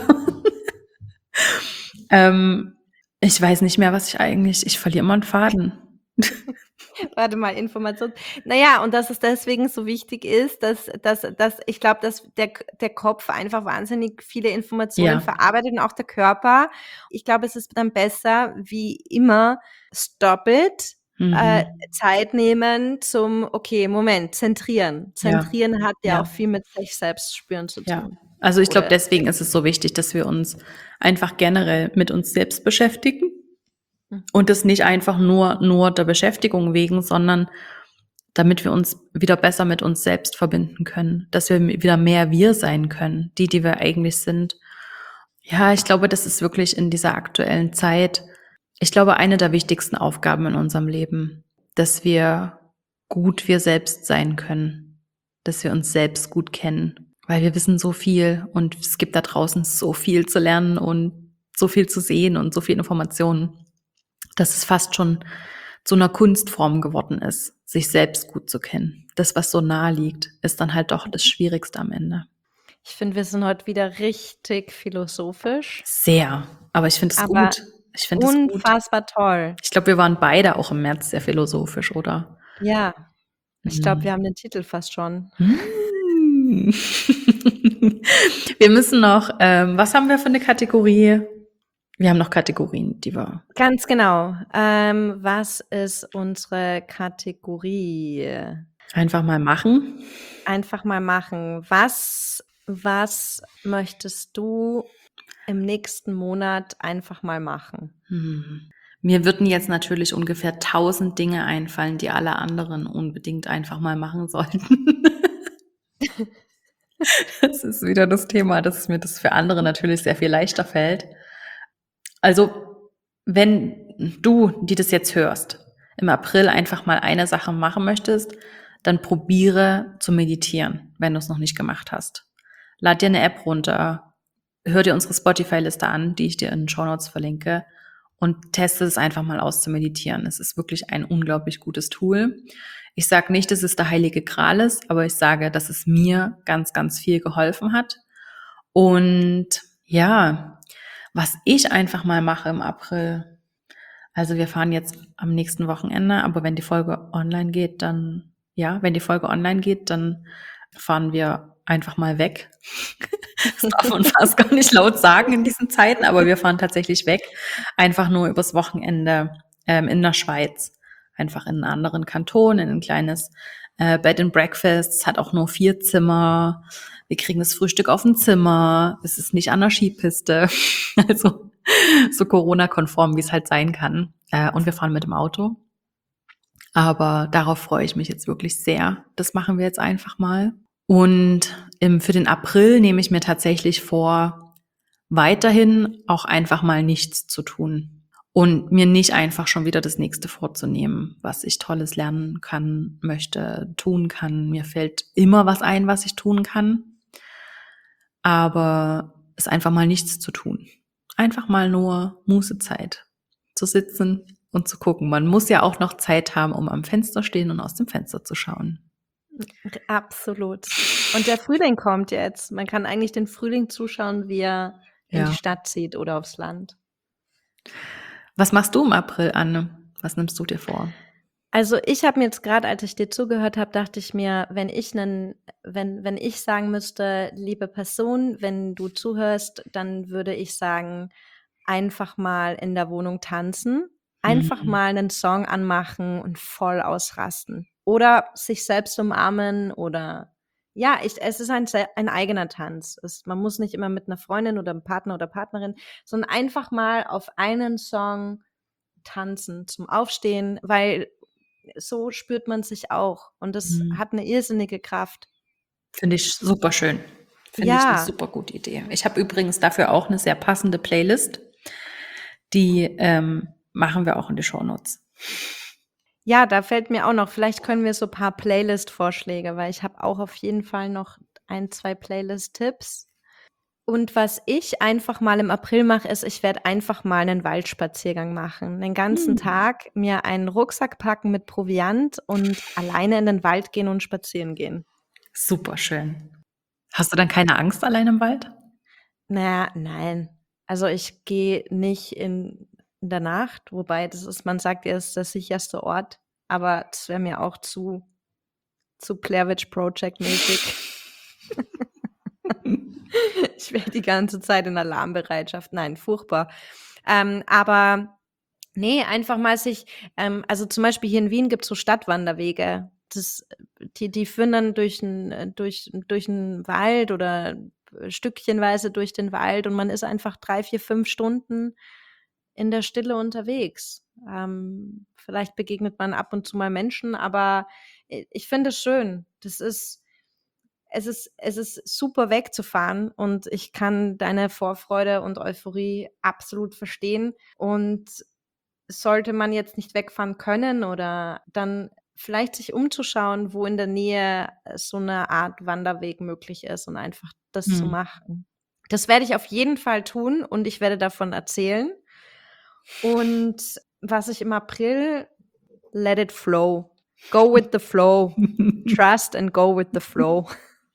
ähm, ich weiß nicht mehr, was ich eigentlich, ich verliere immer einen Faden. Warte mal, Information. Naja, und dass es deswegen so wichtig ist, dass, dass, dass ich glaube, dass der, der Kopf einfach wahnsinnig viele Informationen Ja. verarbeitet und auch der Körper. Ich glaube, es ist dann besser, wie immer, stop it, Mhm. äh, Zeit nehmen zum, okay, Moment, zentrieren. Ja. Zentrieren hat ja, Ja. auch viel mit sich selbst spüren zu Ja, tun. also ich glaube, Oder- deswegen ist es so wichtig, dass wir uns einfach generell mit uns selbst beschäftigen Mhm. und das nicht einfach nur, nur der Beschäftigung wegen, sondern damit wir uns wieder besser mit uns selbst verbinden können, dass wir wieder mehr wir sein können, die, die wir eigentlich sind. Ja, ich glaube, das ist wirklich in dieser aktuellen Zeit, ich glaube, eine der wichtigsten Aufgaben in unserem Leben, dass wir gut wir selbst sein können, dass wir uns selbst gut kennen, weil wir wissen so viel und es gibt da draußen so viel zu lernen und so viel zu sehen und so viel Informationen, dass es fast schon zu einer Kunstform geworden ist, sich selbst gut zu kennen. Das, was so nahe liegt, ist dann halt doch das Schwierigste am Ende. Ich finde, wir sind heute wieder richtig philosophisch. Sehr, aber ich finde es Aber gut. Ich finde es gut. Unfassbar toll. Ich glaube, wir waren beide auch im März sehr philosophisch, oder? Ja, ich glaube, Mhm. wir haben den Titel fast schon. Mm. Wir müssen noch, ähm, was haben wir für eine Kategorie? Wir haben noch Kategorien, die wir. Ganz genau. Ähm, was ist unsere Kategorie? Einfach mal machen. Einfach mal machen. Was, was möchtest du im nächsten Monat einfach mal machen? Hm. Mir würden jetzt natürlich ungefähr tausend Dinge einfallen, die alle anderen unbedingt einfach mal machen sollten. Das ist wieder das Thema, dass mir das für andere natürlich sehr viel leichter fällt. Also, wenn du, die das jetzt hörst, im April einfach mal eine Sache machen möchtest, dann probiere zu meditieren, wenn du es noch nicht gemacht hast. Lad dir eine App runter, hör dir unsere Spotify-Liste an, die ich dir in den Shownotes verlinke und teste es einfach mal aus zu meditieren. Es ist wirklich ein unglaublich gutes Tool. Ich sage nicht, dass es der heilige Gral ist, aber ich sage, dass es mir ganz, ganz viel geholfen hat. Und ja, was ich einfach mal mache im April, also wir fahren jetzt am nächsten Wochenende, aber wenn die Folge online geht, dann, ja, wenn die Folge online geht, dann fahren wir einfach mal weg. Das darf man fast gar nicht laut sagen in diesen Zeiten, aber wir fahren tatsächlich weg. Einfach nur übers Wochenende ähm, in der Schweiz. Einfach in einen anderen Kanton, in ein kleines äh, Bed and Breakfast. Es hat auch nur vier Zimmer. Wir kriegen das Frühstück auf dem Zimmer. Es ist nicht an der Skipiste. Also so Corona-konform, wie es halt sein kann. Äh, und wir fahren mit dem Auto. Aber darauf freue ich mich jetzt wirklich sehr. Das machen wir jetzt einfach mal. Und im, für den April nehme ich mir tatsächlich vor, weiterhin auch einfach mal nichts zu tun und mir nicht einfach schon wieder das nächste vorzunehmen, was ich Tolles lernen kann, möchte, tun kann. Mir fällt immer was ein, was ich tun kann, aber es einfach mal nichts zu tun. Einfach mal nur Mußezeit zu sitzen und zu gucken. Man muss ja auch noch Zeit haben, um am Fenster stehen und aus dem Fenster zu schauen. Absolut. Und der Frühling kommt jetzt. Man kann eigentlich den Frühling zuschauen, wie er in Ja. die Stadt zieht oder aufs Land. Was machst du im April, Anne? Was nimmst du dir vor? Also ich habe mir jetzt gerade, als ich dir zugehört habe, dachte ich mir, wenn ich nen, wenn, wenn ich sagen müsste, liebe Person, wenn du zuhörst, dann würde ich sagen, einfach mal in der Wohnung tanzen, einfach Mhm. mal einen Song anmachen und voll ausrasten. Oder sich selbst umarmen oder ja, ich, es ist ein, se- ein eigener Tanz. Es, man muss nicht immer mit einer Freundin oder einem Partner oder Partnerin, sondern einfach mal auf einen Song tanzen zum Aufstehen, weil so spürt man sich auch und das Mhm. hat eine irrsinnige Kraft. Finde ich super schön. Finde ich eine Ja, super gute Idee. Ich habe übrigens dafür auch eine sehr passende Playlist. Die ähm, machen wir auch in die Shownotes. ja, da fällt mir auch noch, vielleicht können wir so ein paar Playlist-Vorschläge, weil ich habe auch auf jeden Fall noch ein, zwei Playlist-Tipps. Und was ich einfach mal im April mache, ist, ich werde einfach mal einen Waldspaziergang machen. Den ganzen Hm. Tag mir einen Rucksack packen mit Proviant und alleine in den Wald gehen und spazieren gehen. Super schön. Hast du dann keine Angst allein im Wald? Naja, nein. Also ich gehe nicht in, in der Nacht, wobei das ist, man sagt ja, es ist der sicherste Ort, aber das wäre mir auch zu, zu Blair Witch Project mäßig. Ich wäre die ganze Zeit in Alarmbereitschaft. Nein, furchtbar. Ähm, aber nee, einfach mal sich, ähm, also zum Beispiel hier in Wien gibt es so Stadtwanderwege. Das, die, die führen dann durch einen durch, durch einen Wald oder stückchenweise durch den Wald und man ist einfach drei, vier, fünf Stunden in der Stille unterwegs. Ähm, vielleicht begegnet man ab und zu mal Menschen, aber ich, ich finde es schön. Das ist es ist, es ist super wegzufahren und ich kann deine Vorfreude und Euphorie absolut verstehen. Und sollte man jetzt nicht wegfahren können oder dann vielleicht sich umzuschauen, wo in der Nähe so eine Art Wanderweg möglich ist und einfach das zu Hm. machen. Das werde ich auf jeden Fall tun und ich werde davon erzählen. Und was ich im April, let it flow. Go with the flow. Trust and go with the flow.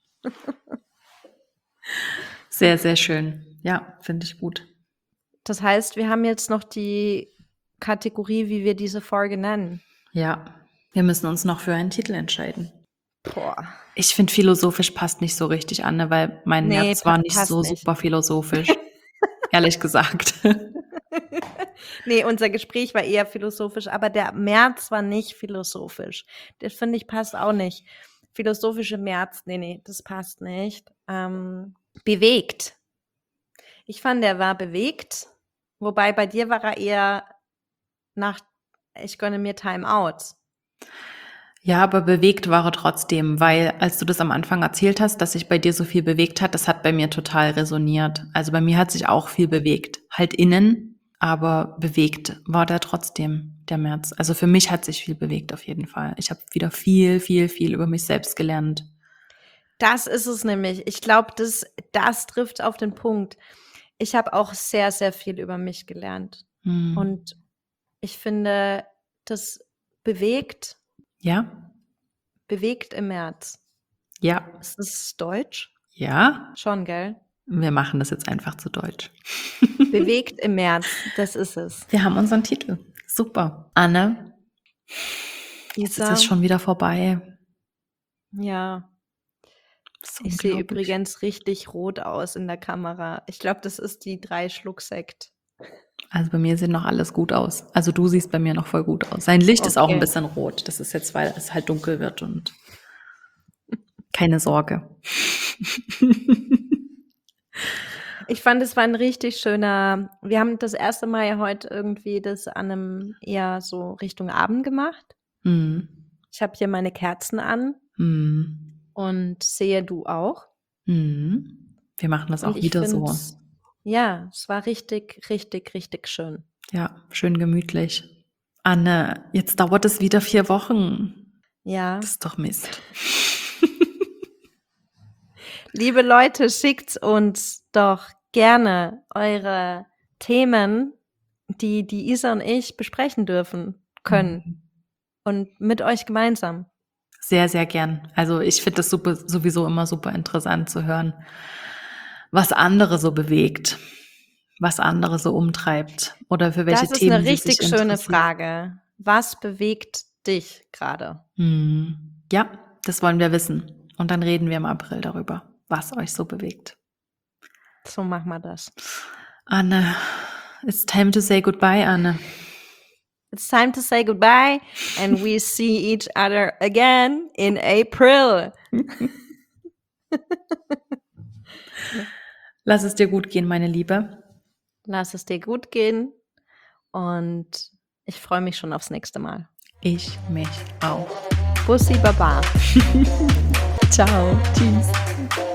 Sehr, sehr schön. Ja, finde ich gut. Das heißt, wir haben jetzt noch die Kategorie, wie wir diese Folge nennen. Ja, wir müssen uns noch für einen Titel entscheiden. Boah. Ich finde, philosophisch passt nicht so richtig, Anne, weil mein Nee, März war pa- nicht passt so nicht. super philosophisch. Ehrlich gesagt. Nee, unser Gespräch war eher philosophisch, aber der März war nicht philosophisch. Das finde ich passt auch nicht. Philosophische März, nee, nee, das passt nicht. Ähm, bewegt. Ich fand, der war bewegt, wobei bei dir war er eher nach, ich gönne mir Time Out. Ja, aber bewegt war er trotzdem, weil als du das am Anfang erzählt hast, dass sich bei dir so viel bewegt hat, das hat bei mir total resoniert. Also bei mir hat sich auch viel bewegt. Halt innen, aber bewegt war der trotzdem, der März. Also für mich hat sich viel bewegt auf jeden Fall. Ich habe wieder viel, viel, viel über mich selbst gelernt. Das ist es nämlich. Ich glaube, das das trifft auf den Punkt. Ich habe auch sehr, sehr viel über mich gelernt. Mhm. Und ich finde, das bewegt Ja, bewegt im März. ja, Ist das Deutsch? ja. Schon, gell? Wir machen das jetzt einfach zu Deutsch. Bewegt im März, das ist es. Wir haben unseren Titel. Super. Anne, jetzt ist Isa, es schon wieder vorbei. ja, Das ist ich sehe unglaublich. übrigens richtig rot aus in der Kamera. Ich glaube, das ist die drei Schluck Sekt. Also bei mir sieht noch alles gut aus. Also du siehst bei mir noch voll gut aus. Sein Licht ist auch ein Okay. bisschen rot. Das ist jetzt, weil es halt dunkel wird und keine Sorge. Ich fand, es war ein richtig schöner wir haben das erste Mal ja heute irgendwie das an einem eher so Richtung Abend gemacht. Hm. Ich habe hier meine Kerzen an Hm. und sehe, du auch. Hm. Wir machen das Und auch ich wieder so. find's ja, es war richtig, richtig, richtig schön. Ja, schön gemütlich. Anne, jetzt dauert es wieder vier Wochen. Ja. Das ist doch Mist. Liebe Leute, schickt uns doch gerne eure Themen, die die Isa und ich besprechen dürfen, können. Mhm. Und mit euch gemeinsam. Sehr, sehr gern. Also ich finde das super, sowieso immer super interessant zu hören, was andere so bewegt, was andere so umtreibt oder für welche Das ist Themen eine sie richtig sich schöne interessieren. Frage. Was bewegt dich gerade? Mhm. Ja, das wollen wir wissen. Und dann reden wir im April darüber, was euch so bewegt. So machen wir das. Anne, it's time to say goodbye, Anne. It's time to say goodbye and we see each other again in April. Lass es dir gut gehen, meine Liebe. Lass es dir gut gehen und ich freue mich schon aufs nächste Mal. Ich mich auch. Bussi Baba. Ciao. Tschüss.